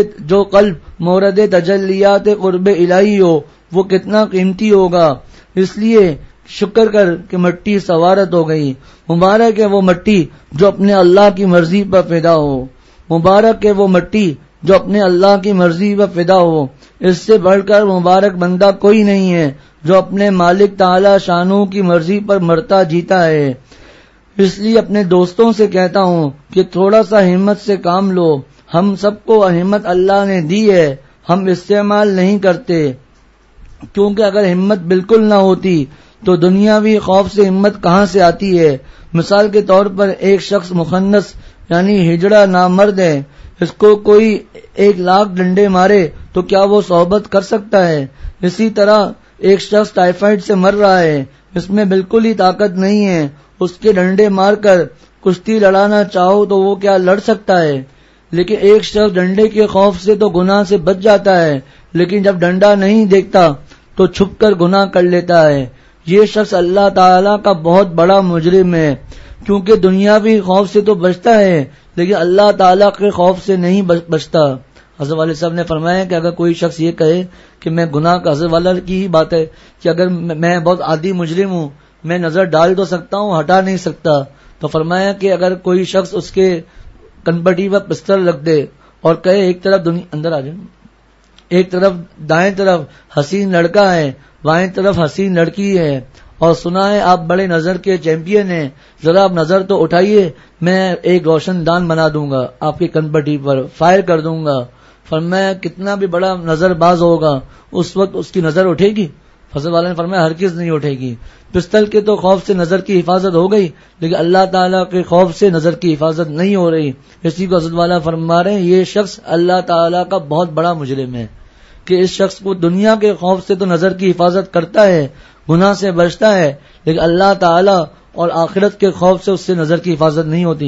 مورد تجلیات قرب الہی ہو وہ کتنا قیمتی ہوگا۔ اس لیے شکر کر کہ مٹی سوارت ہو گئی۔ مبارک ہے وہ مٹی جو اپنے اللہ کی مرضی پر پیدا ہو، مبارک ہے وہ مٹی جو اپنے اللہ کی مرضی پر پیدا ہو۔ اس سے بڑھ کر مبارک بندہ کوئی نہیں ہے جو اپنے مالک تعالی شانوں کی مرضی پر مرتا جیتا ہے۔ اس لیے اپنے دوستوں سے کہتا ہوں کہ تھوڑا سا ہمت سے کام لو۔ ہم سب کو ہمت اللہ نے دی ہے، ہم استعمال نہیں کرتے، کیونکہ اگر ہمت بالکل نہ ہوتی تو دنیاوی خوف سے ہمت کہاں سے آتی ہے۔ مثال کے طور پر ایک شخص مخنث یعنی ہجڑا نامرد ہے، اس کو کوئی 1,00,000 ڈنڈے مارے تو کیا وہ صحبت کر سکتا ہے؟ اسی طرح ایک شخص ٹائیفائڈ سے مر رہا ہے، اس میں بالکل ہی طاقت نہیں ہے، اس کے ڈنڈے مار کر کشتی لڑانا چاہو تو وہ کیا لڑ سکتا ہے؟ لیکن ایک شخص ڈنڈے کے خوف سے تو گناہ سے بچ جاتا ہے، لیکن جب ڈنڈا نہیں دیکھتا تو چھپ کر گناہ کر لیتا ہے۔ یہ شخص اللہ تعالیٰ کا بہت بڑا مجرم ہے، کیونکہ دنیاوی خوف سے تو بچتا ہے لیکن اللہ تعالیٰ کے خوف سے نہیں بچتا۔ حضرت والد صاحب نے فرمایا کہ اگر کوئی شخص یہ کہے کہ میں گناہ کا، حضرت والا کی ہی بات ہے کہ اگر میں بہت عادی مجرم ہوں، میں نظر ڈال تو سکتا ہوں، ہٹا نہیں سکتا، تو فرمایا کہ اگر کوئی شخص اس کے کنپٹی پر پستل رکھ دے اور کہے ایک طرف اندر آ جائیں، ایک طرف دائیں طرف حسین لڑکا ہے، بائیں طرف حسین لڑکی ہے، اور سنا ہے آپ بڑے نظر کے چیمپئن ہیں، ذرا آپ نظر تو اٹھائیے، میں ایک روشن دان بنا دوں گا آپ کی کنپٹی پر، فائر کر دوں گا۔ فرمایا کتنا بھی بڑا نظر باز ہوگا اس وقت اس کی نظر اٹھے گی؟ فضل والا نے فرمایا ہرگز نہیں اٹھے گی۔ پستل کے تو خوف سے نظر کی حفاظت ہو گئی، لیکن اللہ تعالیٰ کے خوف سے نظر کی حفاظت نہیں ہو رہی۔ اسی کو حضرت والا فرما رہے ہیں یہ شخص اللہ تعالیٰ کا بہت بڑا مجرم ہے کہ اس شخص کو دنیا کے خوف سے تو نظر کی حفاظت کرتا ہے، گناہ سے بچتا ہے، لیکن اللہ تعالیٰ اور آخرت کے خوف سے اس سے نظر کی حفاظت نہیں ہوتی۔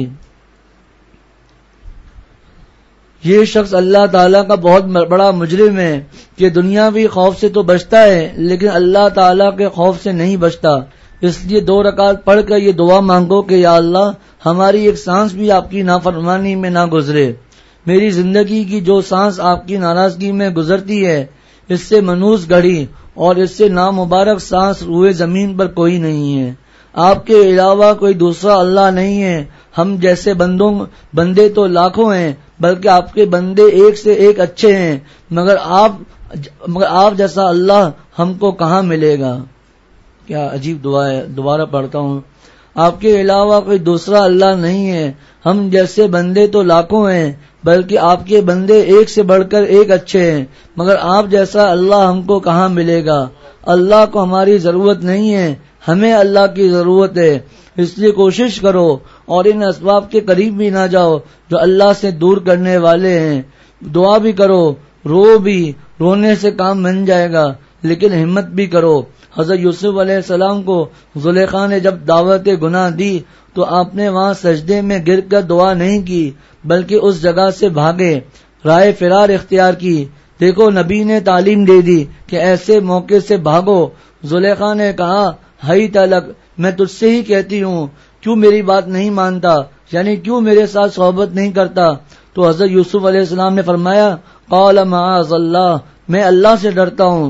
یہ شخص اللہ تعالیٰ کا بہت بڑا مجرم ہے کہ دنیاوی خوف سے تو بچتا ہے لیکن اللہ تعالیٰ کے خوف سے نہیں بچتا۔ اس لیے 2 رکعت پڑھ کر یہ دعا مانگو کہ یا اللہ ہماری ایک سانس بھی آپ کی نافرمانی میں نہ گزرے۔ میری زندگی کی جو سانس آپ کی ناراضگی میں گزرتی ہے اس سے منوس گھڑی اور اس سے نامبارک سانس روئے زمین پر کوئی نہیں ہے. آپ کے علاوہ کوئی دوسرا اللہ نہیں ہے. ہم جیسے بندے تو لاکھوں ہیں بلکہ آپ کے بندے ایک سے ایک اچھے ہیں، مگر آپ جیسا اللہ ہم کو کہاں ملے گا. کیا عجیب دعا ہے. دوبارہ پڑھتا ہوں. آپ کے علاوہ کوئی دوسرا اللہ نہیں ہے. ہم جیسے بندے تو لاکھوں ہیں بلکہ آپ کے بندے ایک سے بڑھ کر ایک اچھے ہیں، مگر آپ جیسا اللہ ہم کو کہاں ملے گا. اللہ کو ہماری ضرورت نہیں ہے، ہمیں اللہ کی ضرورت ہے. اس لیے کوشش کرو اور ان اسباب کے قریب بھی نہ جاؤ جو اللہ سے دور کرنے والے ہیں. دعا بھی کرو، رو بھی، رونے سے کام بن جائے گا، لیکن ہمت بھی کرو. حضرت یوسف علیہ السلام کو زلیخا نے جب دعوت گناہ دی تو آپ نے وہاں سجدے میں گر کر دعا نہیں کی بلکہ اس جگہ سے بھاگے، رائے فرار اختیار کی. دیکھو نبی نے تعلیم دے دی کہ ایسے موقع سے بھاگو. زلیخا نے کہا ہائی تلک، میں تجھ سے ہی کہتی ہوں کیوں میری بات نہیں مانتا، یعنی کیوں میرے ساتھ صحبت نہیں کرتا. تو حضرت یوسف علیہ السلام نے فرمایا قال معاذ اللہ، میں اللہ سے ڈرتا ہوں،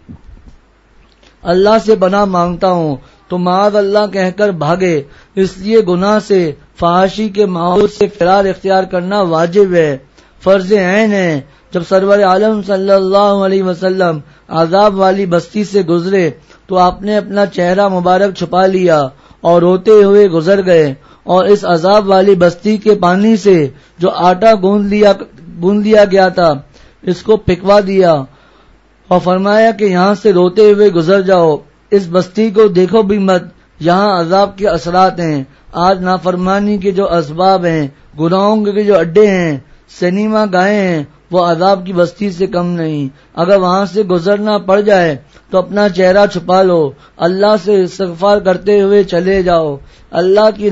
اللہ سے پناہ مانگتا ہوں. تو معاذ اللہ کہہ کر بھاگے. اس لیے گناہ سے، فحاشی کے ماحول سے فرار اختیار کرنا واجب ہے، فرض عین ہے. جب سرور عالم صلی اللہ علیہ وسلم عذاب والی بستی سے گزرے تو آپ نے اپنا چہرہ مبارک چھپا لیا اور روتے ہوئے گزر گئے اور اس عذاب والی بستی کے پانی سے جو آٹا گوندھ لیا گیا تھا اس کو پھکوا دیا اور فرمایا کہ یہاں سے روتے ہوئے گزر جاؤ، اس بستی کو دیکھو بھی مت، یہاں عذاب کے اثرات ہیں. آج نافرمانی کے جو اسباب ہیں، گناہوں کے جو اڈے ہیں، سینما گاہیں ہیں، وہ عذاب کی بستی سے کم نہیں. اگر وہاں سے گزرنا پڑ جائے تو اپنا چہرہ چھپا لو، اللہ سے استغفار کرتے ہوئے چلے جاؤ. اللہ کی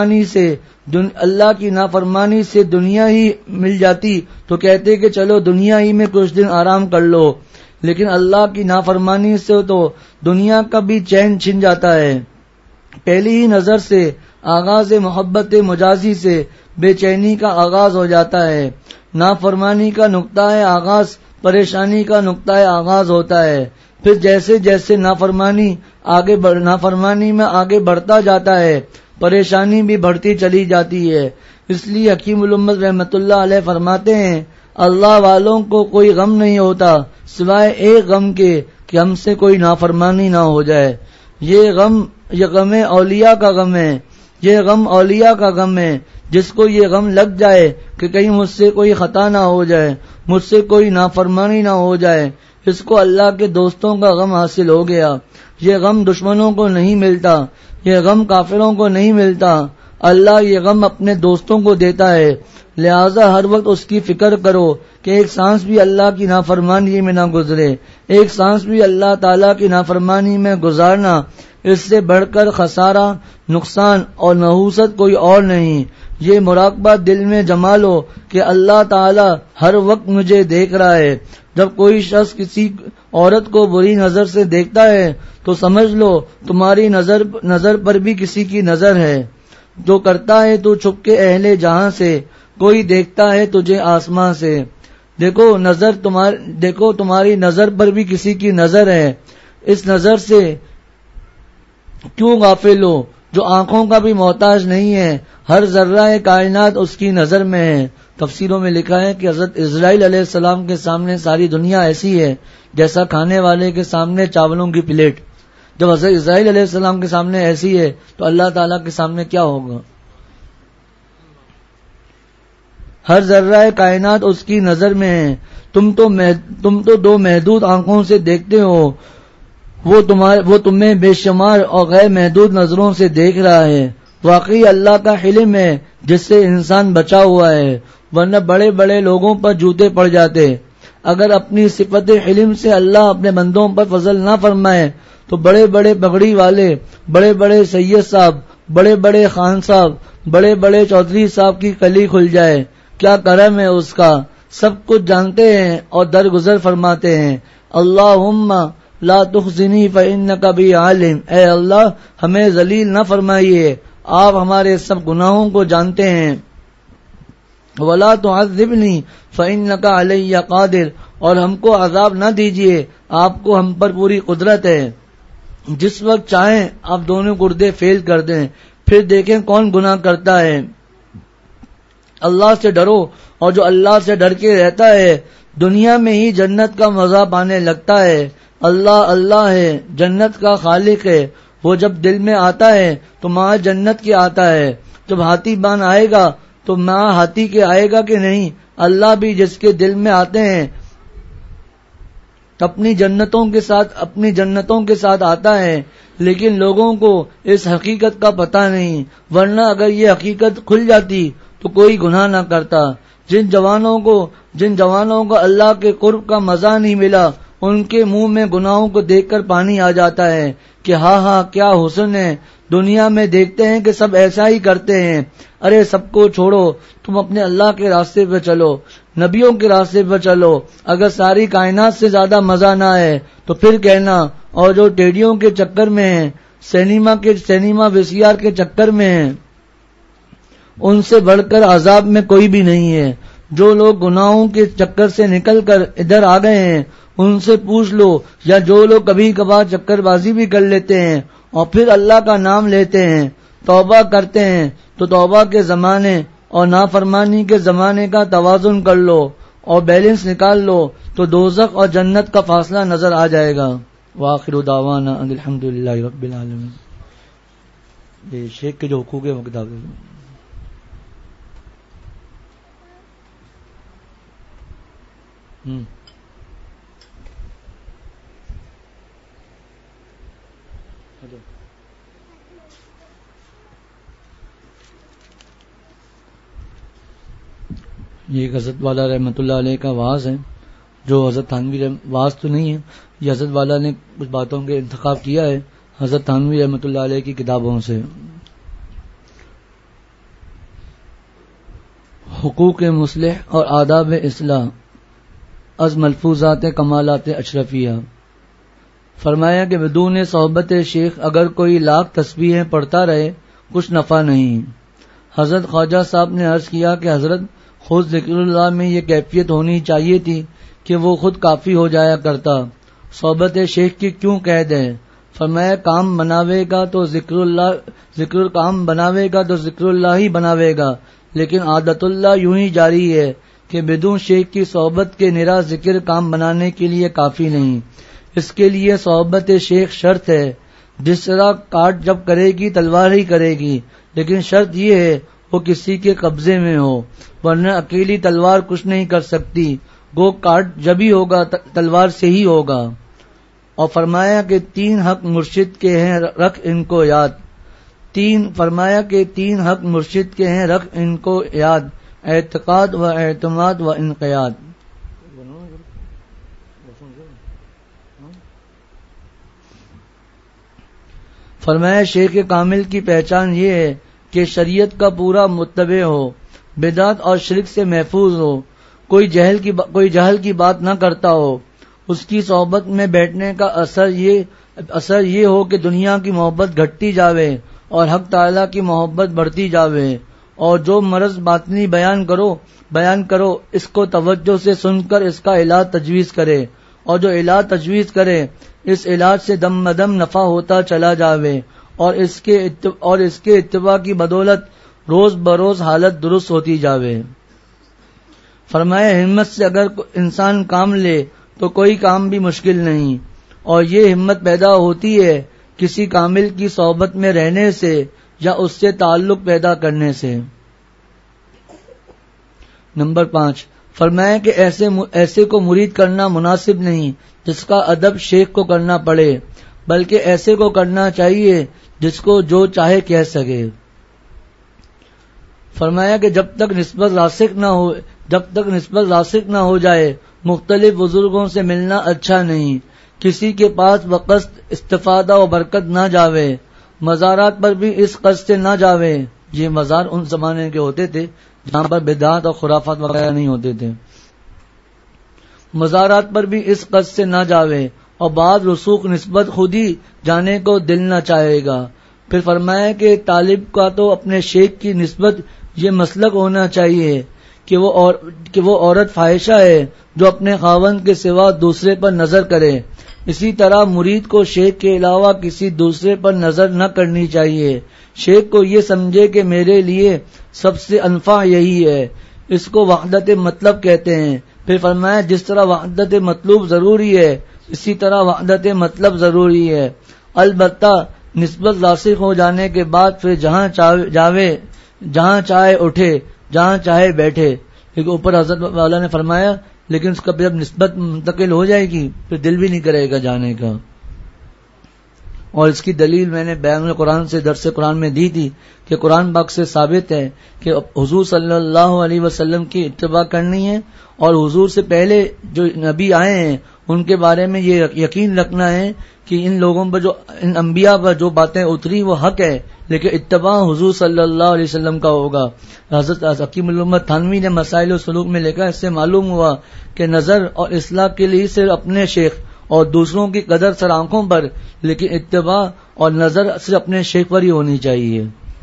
نافرمانی سے دنیا ہی مل جاتی تو کہتے کہ چلو دنیا ہی میں کچھ دن آرام کر لو، لیکن اللہ کی نافرمانی سے تو دنیا کا بھی چین چھن جاتا ہے. پہلی ہی نظر سے آغاز محبت مجازی سے بے چینی کا آغاز ہو جاتا ہے. نافرمانی کا نقطہ آغاز پریشانی کا نقطہ آغاز ہوتا ہے. پھر جیسے جیسے نافرمانی میں آگے بڑھتا جاتا ہے پریشانی بھی بڑھتی چلی جاتی ہے. اس لیے حکیم الامت رحمت اللہ علیہ فرماتے ہیں اللہ والوں کو کوئی غم نہیں ہوتا سوائے ایک غم کے کہ ہم سے کوئی نافرمانی نہ ہو جائے. یہ غم اولیاء کا غم ہے، یہ غم اولیاء کا غم ہے. جس کو یہ غم لگ جائے کہ کہیں مجھ سے کوئی خطا نہ ہو جائے، مجھ سے کوئی نافرمانی نہ ہو جائے، اس کو اللہ کے دوستوں کا غم حاصل ہو گیا. یہ غم دشمنوں کو نہیں ملتا، یہ غم کافروں کو نہیں ملتا. اللہ یہ غم اپنے دوستوں کو دیتا ہے. لہذا ہر وقت اس کی فکر کرو کہ ایک سانس بھی اللہ کی نافرمانی میں نہ گزرے. ایک سانس بھی اللہ تعالیٰ کی نافرمانی میں گزارنا اس سے بڑھ کر خسارہ، نقصان اور نحوست کوئی اور نہیں. یہ مراقبہ دل میں جما لو کہ اللہ تعالیٰ ہر وقت مجھے دیکھ رہا ہے. جب کوئی شخص کسی عورت کو بری نظر سے دیکھتا ہے تو سمجھ لو تمہاری نظر پر بھی کسی کی نظر ہے. جو کرتا ہے تو چھپ کے اہل جہاں سے، کوئی دیکھتا ہے تجھے آسمان سے. دیکھو تمہاری نظر پر بھی کسی کی نظر ہے. اس نظر سے کیوں غافل ہو جو آنکھوں کا بھی محتاج نہیں ہے. ہر ذرہ کائنات اس کی نظر میں ہے. تفسیروں میں لکھا ہے کہ حضرت اسرائیل علیہ السلام کے سامنے ساری دنیا ایسی ہے جیسا کھانے والے کے سامنے چاولوں کی پلیٹ. جب حضرت اسرائیل علیہ السلام کے سامنے ایسی ہے تو اللہ تعالیٰ کے سامنے کیا ہوگا. ہر ذرہ کائنات اس کی نظر میں ہے. تم تو دو محدود آنکھوں سے دیکھتے ہو، وہ تمہیں بے شمار اور غیر محدود نظروں سے دیکھ رہا ہے. واقعی اللہ کا حلم ہے جس سے انسان بچا ہوا ہے، ورنہ بڑے بڑے لوگوں پر جوتے پڑ جاتے. اگر اپنی صفت حلم سے اللہ اپنے بندوں پر فضل نہ فرمائے تو بڑے بڑے پگڑی والے، بڑے بڑے سید صاحب، بڑے بڑے خان صاحب، بڑے بڑے چودھری صاحب کی کلی کھل جائے. کیا کرم ہے اس کا، سب کچھ جانتے ہیں اور درگزر فرماتے ہیں. اللہم لا تخزنی فإنک بی عالم. اے اللہ ہمیں ذلیل نہ فرمائیے، آپ ہمارے سب گناہوں کو جانتے ہیں. ولا تعذبنی فإنک علی قادر، اور ہم کو عذاب نہ دیجیے، آپ کو ہم پر پوری قدرت ہے۔ جس وقت چاہیں آپ دونوں گردے فیل کر دیں، پھر دیکھیں کون گناہ کرتا ہے۔ اللہ سے ڈرو، اور جو اللہ سے ڈر کے رہتا ہے دنیا میں ہی جنت کا مزہ پانے لگتا ہے۔ اللہ اللہ ہے، جنت کا خالق ہے، وہ جب دل میں آتا ہے تو ماں جنت کے آتا ہے۔ جب ہاتھی بان آئے گا تو ماں ہاتھی کے آئے گا کہ نہیں؟ اللہ بھی جس کے دل میں آتے ہیں اپنی جنتوں کے ساتھ آتا ہے، لیکن لوگوں کو اس حقیقت کا پتہ نہیں، ورنہ اگر یہ حقیقت کھل جاتی تو کوئی گناہ نہ کرتا۔ جن جوانوں کو اللہ کے قرب کا مزہ نہیں ملا، ان کے منہ میں گناہوں کو دیکھ کر پانی آ جاتا ہے کہ ہاں ہاں کیا حسن ہے۔ دنیا میں دیکھتے ہیں کہ سب ایسا ہی کرتے ہیں۔ ارے سب کو چھوڑو، تم اپنے اللہ کے راستے پہ چلو، نبیوں کے راستے پہ چلو۔ اگر ساری کائنات سے زیادہ مزہ نہ ہے تو پھر کہنا، اور جو ٹیڈیوں کے چکر میں ہیں، سینما ویسیار کے چکر میں ہیں، ان سے بڑھ کر عذاب میں کوئی بھی نہیں ہے۔ جو لوگ گناہوں کے چکر سے نکل کر ادھر آ گئے ہیں ان سے پوچھ لو، یا جو لوگ کبھی کبھار چکر بازی بھی کر لیتے ہیں اور پھر اللہ کا نام لیتے ہیں، توبہ کرتے ہیں، تو توبہ کے زمانے اور نافرمانی کے زمانے کا توازن کر لو اور بیلنس نکال لو تو دوزخ اور جنت کا فاصلہ نظر آ جائے گا۔ وآخر دعوانا ان الحمدللہ رب العالمین۔ یہ شیخ کے جو حقوق ہے وہ کتاب ہے۔ یہ حضرت والا رحمۃ اللہ علیہ کا واعظ ہے، جو حضرت تھانوی واعظ تو نہیں ہے، یہ حضرت والا نے کچھ باتوں کے انتخاب کیا ہے حضرت تھانوی رحمۃ اللہ علیہ کی کتابوں سے۔ حقوق مصلح اور آداب اصلاح از ملفوظات کمالات اشرفیہ۔ فرمایا کہ بدون صحبت شیخ اگر کوئی لاکھ تسبیحیں پڑھتا رہے کچھ نفع نہیں۔ حضرت خواجہ صاحب نے عرض کیا کہ حضرت خود ذکر اللہ میں یہ کیفیت ہونی چاہیے تھی کہ وہ خود کافی ہو جایا کرتا، صحبت شیخ کی کیوں قید ہے؟ فرمایا کام بناوے گا تو ذکر اللہ ہی بناوے گا، لیکن عادت اللہ یوں ہی جاری ہے کہ بدون شیخ کی صحبت کے نرا ذکر کام بنانے کے لیے کافی نہیں، اس کے لیے صحبت شیخ شرط ہے۔ جس طرح کاٹ جب کرے گی تلوار ہی کرے گی، لیکن شرط یہ ہے وہ کسی کے قبضے میں ہو، ورنہ اکیلی تلوار کچھ نہیں کر سکتی، گو کاٹ جب ہی ہوگا تلوار سے ہی ہوگا۔ اور فرمایا کہ 3 حق مرشد کے ہیں رکھ ان کو یاد، فرمایا کہ 3 حق مرشد کے ہیں رکھ ان کو یاد، اعتقاد و اعتماد و انقیاد۔ فرمایا شیخ کامل کی پہچان یہ ہے کہ شریعت کا پورا متبع ہو، بدعت اور شرک سے محفوظ ہو، کوئی جہل کی بات نہ کرتا ہو، اس کی صحبت میں بیٹھنے کا اثر یہ ہو کہ دنیا کی محبت گھٹتی جاوے اور حق تعالیٰ کی محبت بڑھتی جاوے، اور جو مرض باطنی بیان کرو اس کو توجہ سے سن کر اس کا علاج تجویز کرے، اور جو علاج تجویز کرے اس علاج سے دم بدم نفع ہوتا چلا جاوے، اور اس کے اتباع کی بدولت روز بروز حالت درست ہوتی جاوے۔ فرمایا ہمت سے اگر انسان کام لے تو کوئی کام بھی مشکل نہیں، اور یہ ہمت پیدا ہوتی ہے کسی کامل کی صحبت میں رہنے سے یا اس سے تعلق پیدا کرنے سے۔ نمبر 5، فرمایا کہ ایسے کو مرید کرنا مناسب نہیں جس کا ادب شیخ کو کرنا پڑے، بلکہ ایسے کو کرنا چاہیے جس کو جو چاہے کہہ سکے۔ فرمایا کہ جب تک نسبت راسخ نہ ہو جائے مختلف بزرگوں سے ملنا اچھا نہیں، کسی کے پاس بقصد استفادہ و برکت نہ جاوے، مزارات پر بھی اس قصد سے نہ جاوے۔ یہ مزار ان زمانے کے ہوتے تھے جہاں پر بدعات اور خرافات وغیرہ نہیں ہوتے تھے۔ مزارات پر بھی اس قصد سے نہ جاوے، اور بعض رسوخ نسبت خود ہی جانے کو دل نہ چاہے گا۔ پھر فرمایا کہ طالب کا تو اپنے شیخ کی نسبت یہ مسلک ہونا چاہیے کہ وہ عورت فاحشہ ہے جو اپنے خاوند کے سوا دوسرے پر نظر کرے. اسی طرح مرید کو شیخ کے علاوہ کسی دوسرے پر نظر نہ کرنی چاہیے. شیخ کو یہ سمجھے کہ میرے لیے سب سے انفع یہی ہے. اس کو وحدت مطلب کہتے ہیں. پھر فرمایا جس طرح وحدت مطلوب ضروری ہے اسی طرح وحدت مطلب ضروری ہے. البتہ نسبت راسخ ہو جانے کے بعد پھر جہاں چاہے اٹھے جہاں چاہے بیٹھے. لیکن اوپر حضرت والا نے فرمایا لیکن اس کا جب نسبت منتقل ہو جائے گی پھر دل بھی نہیں کرے گا جانے کا. اور اس کی دلیل میں نے بیان قرآن سے درس قرآن میں دی تھی کہ قرآن پاک سے ثابت ہے کہ حضور صلی اللہ علیہ وسلم کی اتباع کرنی ہے اور حضور سے پہلے جو نبی آئے ہیں ان کے بارے میں یہ یقین رکھنا ہے کہ ان لوگوں پر جو ان انبیاء پر جو باتیں اتری وہ حق ہے لیکن اتباع حضور صلی اللہ علیہ وسلم کا ہوگا. حضرت حکیم الامت تھانوی نے مسائل و سلوک میں لکھا. اس سے معلوم ہوا کہ نظر اور اصلاح کے لیے صرف اپنے شیخ اور دوسروں کی قدر سر آنکھوں پر لیکن اتباع اور نظر صرف اپنے شیخ پر ہی ہونی چاہیے.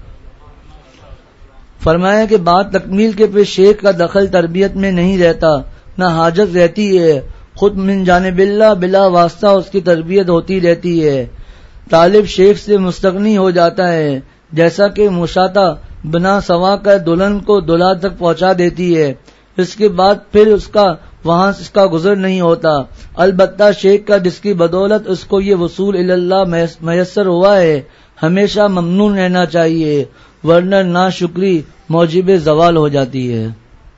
فرمایا کہ بات تکمیل کے پھر شیخ کا دخل تربیت میں نہیں رہتا نہ حاجت رہتی ہے. خود من جانب اللہ بلا واسطہ اس کی تربیت ہوتی رہتی ہے. طالب شیخ سے مستغنی ہو جاتا ہے جیسا کہ مشاطہ بنا سوا کر دلہن کو دلہا تک پہنچا دیتی ہے. اس کے بعد پھر وہاں اس کا گزر نہیں ہوتا. البتہ شیخ کا جس کی بدولت اس کو یہ وصول اللہ میسر ہوا ہے ہمیشہ ممنون رہنا چاہیے ورنہ ناشکری موجب زوال ہو جاتی ہے.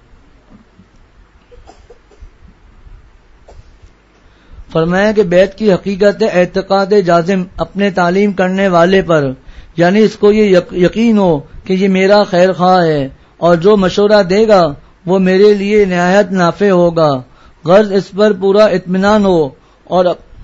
فرمایا کہ بیت کی حقیقت ہے اعتقاد جازم اپنے تعلیم کرنے والے پر، یعنی اس کو یہ یقین ہو کہ یہ میرا خیر خواہ ہے اور جو مشورہ دے گا وہ میرے لیے نہایت نافع ہوگا. غرض اس پر پورا اطمینان ہو اور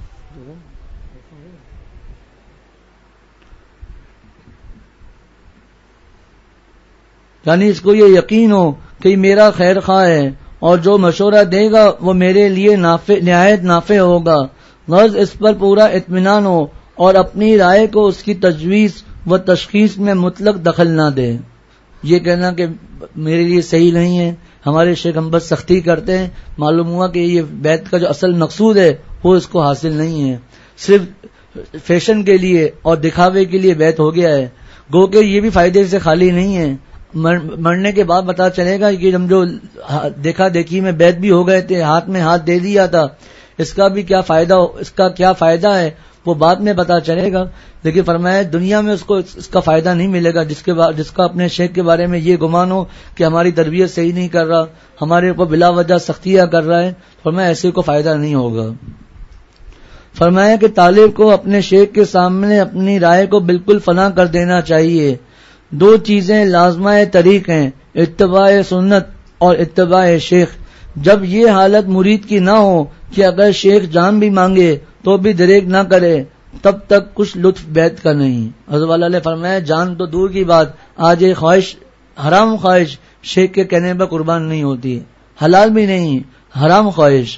یعنی اس کو یہ یقین ہو کہ یہ میرا خیر خواہ ہے اور جو مشورہ دے گا وہ میرے لیے نہایت نافع ہوگا. غرض اس پر پورا اطمینان ہو اور اپنی رائے کو اس کی تجویز و تشخیص میں مطلق دخل نہ دے. یہ کہنا کہ میرے لیے صحیح نہیں ہے، ہمارے شیخ ہم بس سختی کرتے ہیں، معلوم ہوا کہ یہ بیت کا جو اصل مقصود ہے وہ اس کو حاصل نہیں ہے، صرف فیشن کے لیے اور دکھاوے کے لیے بیت ہو گیا ہے. گو کہ یہ بھی فائدے سے خالی نہیں ہے. مرنے کے بعد پتا چلے گا کہ ہم جو دیکھا دیکھی میں بیت بھی ہو گئے تھے، ہاتھ میں ہاتھ دے دیا تھا، اس کا بھی کیا فائدہ، اس کا کیا فائدہ ہے وہ بعد میں پتا چلے گا. لیکن فرمایا دنیا میں اس کو اس کا فائدہ نہیں ملے گا جس کا اپنے شیخ کے بارے میں یہ گمان ہو کہ ہماری تربیت صحیح نہیں کر رہا، ہمارے اوپر بلا وجہ سختیاں کر رہا ہے. فرمایا ایسے کو فائدہ نہیں ہوگا. فرمایا کہ طالب کو اپنے شیخ کے سامنے اپنی رائے کو بالکل فنا کر دینا چاہیے. دو چیزیں لازمہ طریق ہیں، اتباع سنت اور اتباع شیخ. جب یہ حالت مرید کی نہ ہو کہ اگر شیخ جان بھی مانگے تو بھی دریغ نہ کرے تب تک کچھ لطف بیت کا نہیں. حضرت والا نے فرمایا جان تو دور کی بات، آج ایک خواہش، حرام خواہش شیخ کے کہنے پر قربان نہیں ہوتی، حلال بھی نہیں، حرام خواہش.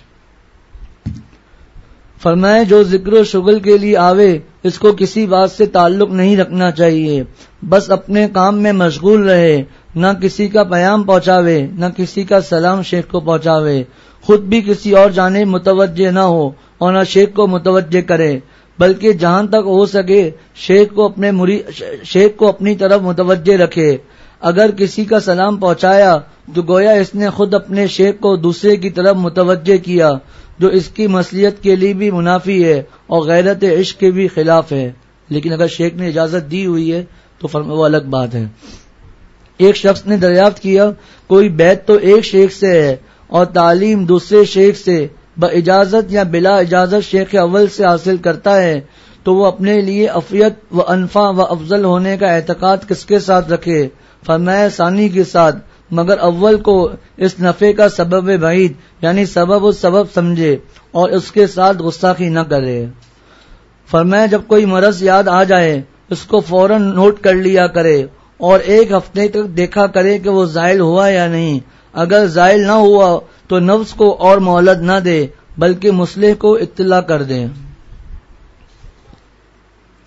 فرمایا جو ذکر و شغل کے لیے آوے اس کو کسی بات سے تعلق نہیں رکھنا چاہیے، بس اپنے کام میں مشغول رہے، نہ کسی کا پیام پہنچاوے نہ کسی کا سلام شیخ کو پہنچاوے، خود بھی کسی اور جانب متوجہ نہ ہو اور نہ شیخ کو متوجہ کرے، بلکہ جہاں تک ہو سکے شیخ کو اپنی طرف متوجہ رکھے. اگر کسی کا سلام پہنچایا تو گویا اس نے خود اپنے شیخ کو دوسرے کی طرف متوجہ کیا، جو اس کی مصلحت کے لیے بھی منافی ہے اور غیرت عشق کے بھی خلاف ہے. لیکن اگر شیخ نے اجازت دی ہوئی ہے تو وہ الگ بات ہے. ایک شخص نے دریافت کیا کوئی بیت تو ایک شیخ سے ہے اور تعلیم دوسرے شیخ سے باجازت یا بلا اجازت شیخ اول سے حاصل کرتا ہے تو وہ اپنے لیے افیت و انفع و افضل ہونے کا اعتقاد کس کے ساتھ رکھے؟ فرمایا ثانی کے ساتھ، مگر اول کو اس نفع کا سبب بعید یعنی سبب و سبب سمجھے اور اس کے ساتھ گستاخی نہ کرے. فرمایا جب کوئی مرض یاد آ جائے اس کو فوراً نوٹ کر لیا کرے اور ایک ہفتے تک دیکھا کرے کہ وہ زائل ہوا یا نہیں. اگر زائل نہ ہوا تو نفس کو اور مہلت نہ دے بلکہ مصلح کو اطلاع کر دے.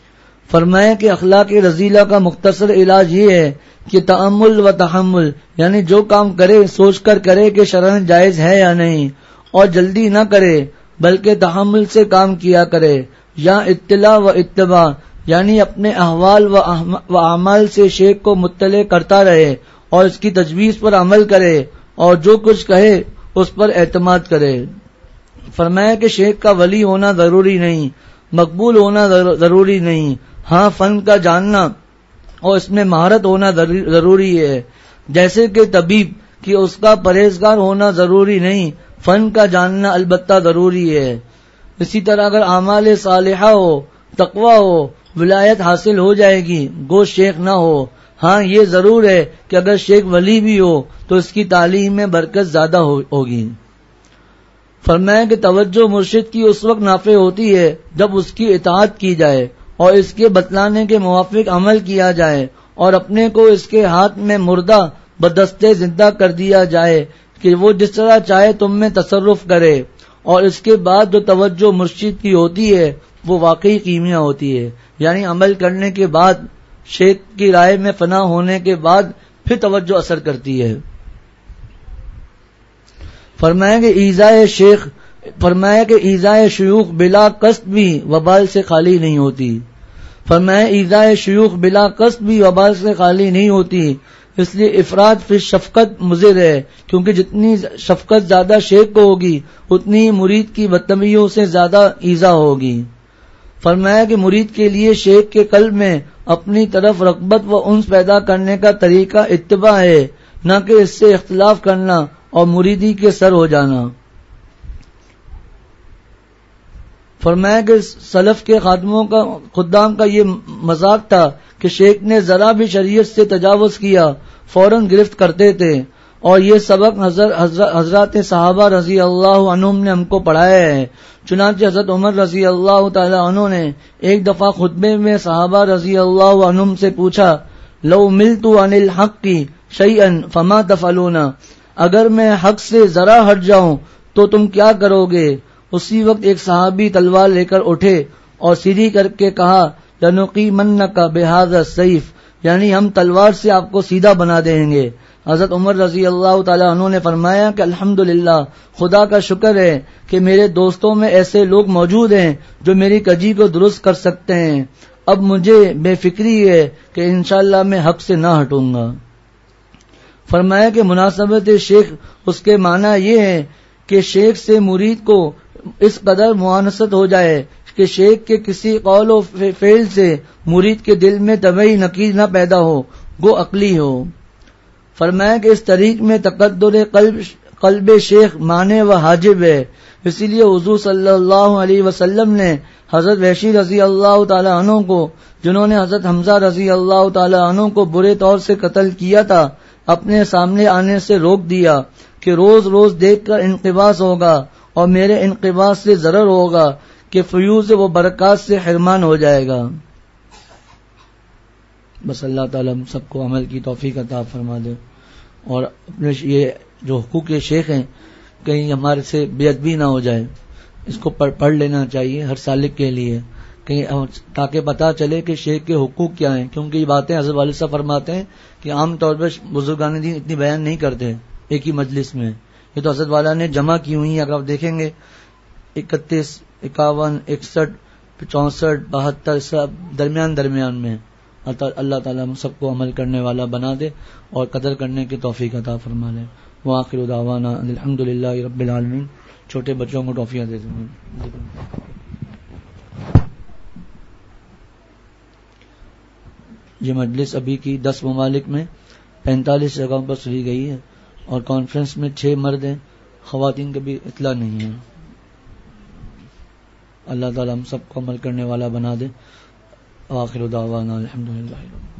فرمایا کہ اخلاق رذیلہ کا مختصر علاج یہ ہے کہ تأمل و تحمل، یعنی جو کام کرے سوچ کر کرے کہ شرعاً جائز ہے یا نہیں، اور جلدی نہ کرے بلکہ تحمل سے کام کیا کرے، یا اطلاع و اتباع، یعنی اپنے احوال و اعمال سے شیخ کو مطلع کرتا رہے اور اس کی تجویز پر عمل کرے اور جو کچھ کہے اس پر اعتماد کرے۔ فرمایا کہ شیخ کا ولی ہونا ضروری نہیں، مقبول ہونا ضروری نہیں، ہاں فن کا جاننا اور اس میں مہارت ہونا ضروری ہے، جیسے کہ طبیب کہ اس کا پرہیزگار ہونا ضروری نہیں، فن کا جاننا البتہ ضروری ہے۔ اسی طرح اگر اعمال صالحہ ہو، تقوی ہو، ولایت حاصل ہو جائے گی، گو شیخ نہ ہو۔ ہاں یہ ضرور ہے کہ اگر شیخ ولی بھی ہو تو اس کی تعلیم میں برکت زیادہ ہوگی۔ فرمایا کہ توجہ مرشد کی اس وقت نافع ہوتی ہے جب اس کی اطاعت کی جائے اور اس کے بتلانے کے موافق عمل کیا جائے اور اپنے کو اس کے ہاتھ میں مردہ بدستے زندہ کر دیا جائے کہ وہ جس طرح چاہے تم میں تصرف کرے، اور اس کے بعد جو توجہ مرشد کی ہوتی ہے وہ واقعی کیمیا ہوتی ہے، یعنی عمل کرنے کے بعد، شیخ کی رائے میں فنا ہونے کے بعد پھر توجہ اثر کرتی ہے۔ فرمایا کہ ایذائے شیوخ بلا قصد بھی وبال سے خالی نہیں ہوتی۔ فرمایا ایذائے شیوخ بلا قصد بھی وبال سے خالی نہیں ہوتی، اس لیے افراد فی شفقت مضر ہے، کیونکہ جتنی شفقت زیادہ شیخ کو ہوگی اتنی ہی مرید کی بدتمیزیوں سے زیادہ ایذا ہوگی۔ فرمایا کہ مرید کے لیے شیخ کے قلب میں اپنی طرف رغبت و انس پیدا کرنے کا طریقہ اتباع ہے، نہ کہ اس سے اختلاف کرنا اور مریدی کے سر ہو جانا۔ فرمایا کہ سلف کے خدام کا یہ مذاق تھا کہ شیخ نے ذرا بھی شریعت سے تجاوز کیا فوراً گرفت کرتے تھے، اور یہ سبق حضرات صحابہ رضی اللہ عنہم نے ہم کو پڑھایا ہے۔ چنانچہ حضرت عمر رضی اللہ تعالی عنہ نے ایک دفعہ خطبے میں صحابہ رضی اللہ عنہم سے پوچھا، لو ملت عن الحق شیئا فما تفعلون، اگر میں حق سے ذرا ہٹ جاؤں تو تم کیا کرو گے؟ اسی وقت ایک صحابی تلوار لے کر اٹھے اور سیدھی کر کے کہا، لنقیمنک بہذا السیف، یعنی ہم تلوار سے آپ کو سیدھا بنا دیں گے۔ حضرت عمر رضی اللہ تعالی عنہ نے فرمایا کہ الحمدللہ، خدا کا شکر ہے کہ میرے دوستوں میں ایسے لوگ موجود ہیں جو میری کجی کو درست کر سکتے ہیں، اب مجھے بے فکری ہے کہ انشاءاللہ میں حق سے نہ ہٹوں گا۔ فرمایا کہ مناسبت شیخ اس کے معنی یہ ہے کہ شیخ سے مرید کو اس قدر موانست ہو جائے کہ شیخ کے کسی قول و فعل سے مرید کے دل میں طبعی نکیر نہ پیدا ہو، گو عقلی ہو۔ فرمایا کہ اس طریق میں تقدر قلب شیخ مانے و حاجب ہے، اسی لیے حضور صلی اللہ علیہ وسلم نے حضرت وحشی رضی اللہ تعالی عنہ کو، جنہوں نے حضرت حمزہ رضی اللہ تعالی عنہ کو برے طور سے قتل کیا تھا، اپنے سامنے آنے سے روک دیا کہ روز روز دیکھ کر انقباض ہوگا اور میرے انقباض سے ضرر ہوگا کہ فیوز و برکات سے حرمان ہو جائے گا۔ بس اللہ تعالیٰ ہم سب کو عمل کی توفیق عطا فرما دے، اور اپنے یہ جو حقوق شیخ ہیں کہیں ہمارے سے بے ادبی نہ ہو جائے، اس کو پڑھ لینا چاہیے ہر سالک کے لیے، کہیں تاکہ پتہ چلے کہ شیخ کے حقوق کیا ہیں، کیونکہ یہ باتیں حضرت والد صاحب فرماتے ہیں کہ عام طور پر بزرگان دین اتنی بیان نہیں کرتے ایک ہی مجلس میں، یہ تو حضرت والا نے جمع کی ہوئی ہیں۔ اگر آپ دیکھیں گے 31، 51، 61، 64، 72 سب درمیان میں۔ اللہ تعالیٰ ہم سب کو عمل کرنے والا بنا دے اور قدر کرنے کی توفیق عطا فرما دے۔ وآخر دعوانا الحمدللہ رب العالمین۔ چھوٹے بچوں کو ٹافیاں دے دیں۔ یہ مجلس ابھی کی 10 ممالک میں 45 جگہوں پر سنی گئی ہے، اور کانفرنس میں 6 مرد ہیں، خواتین کا بھی اطلاع نہیں ہے۔ اللہ تعالیٰ ہم سب کو عمل کرنے والا بنا دے۔ آخر دعوانا الحمدللہ۔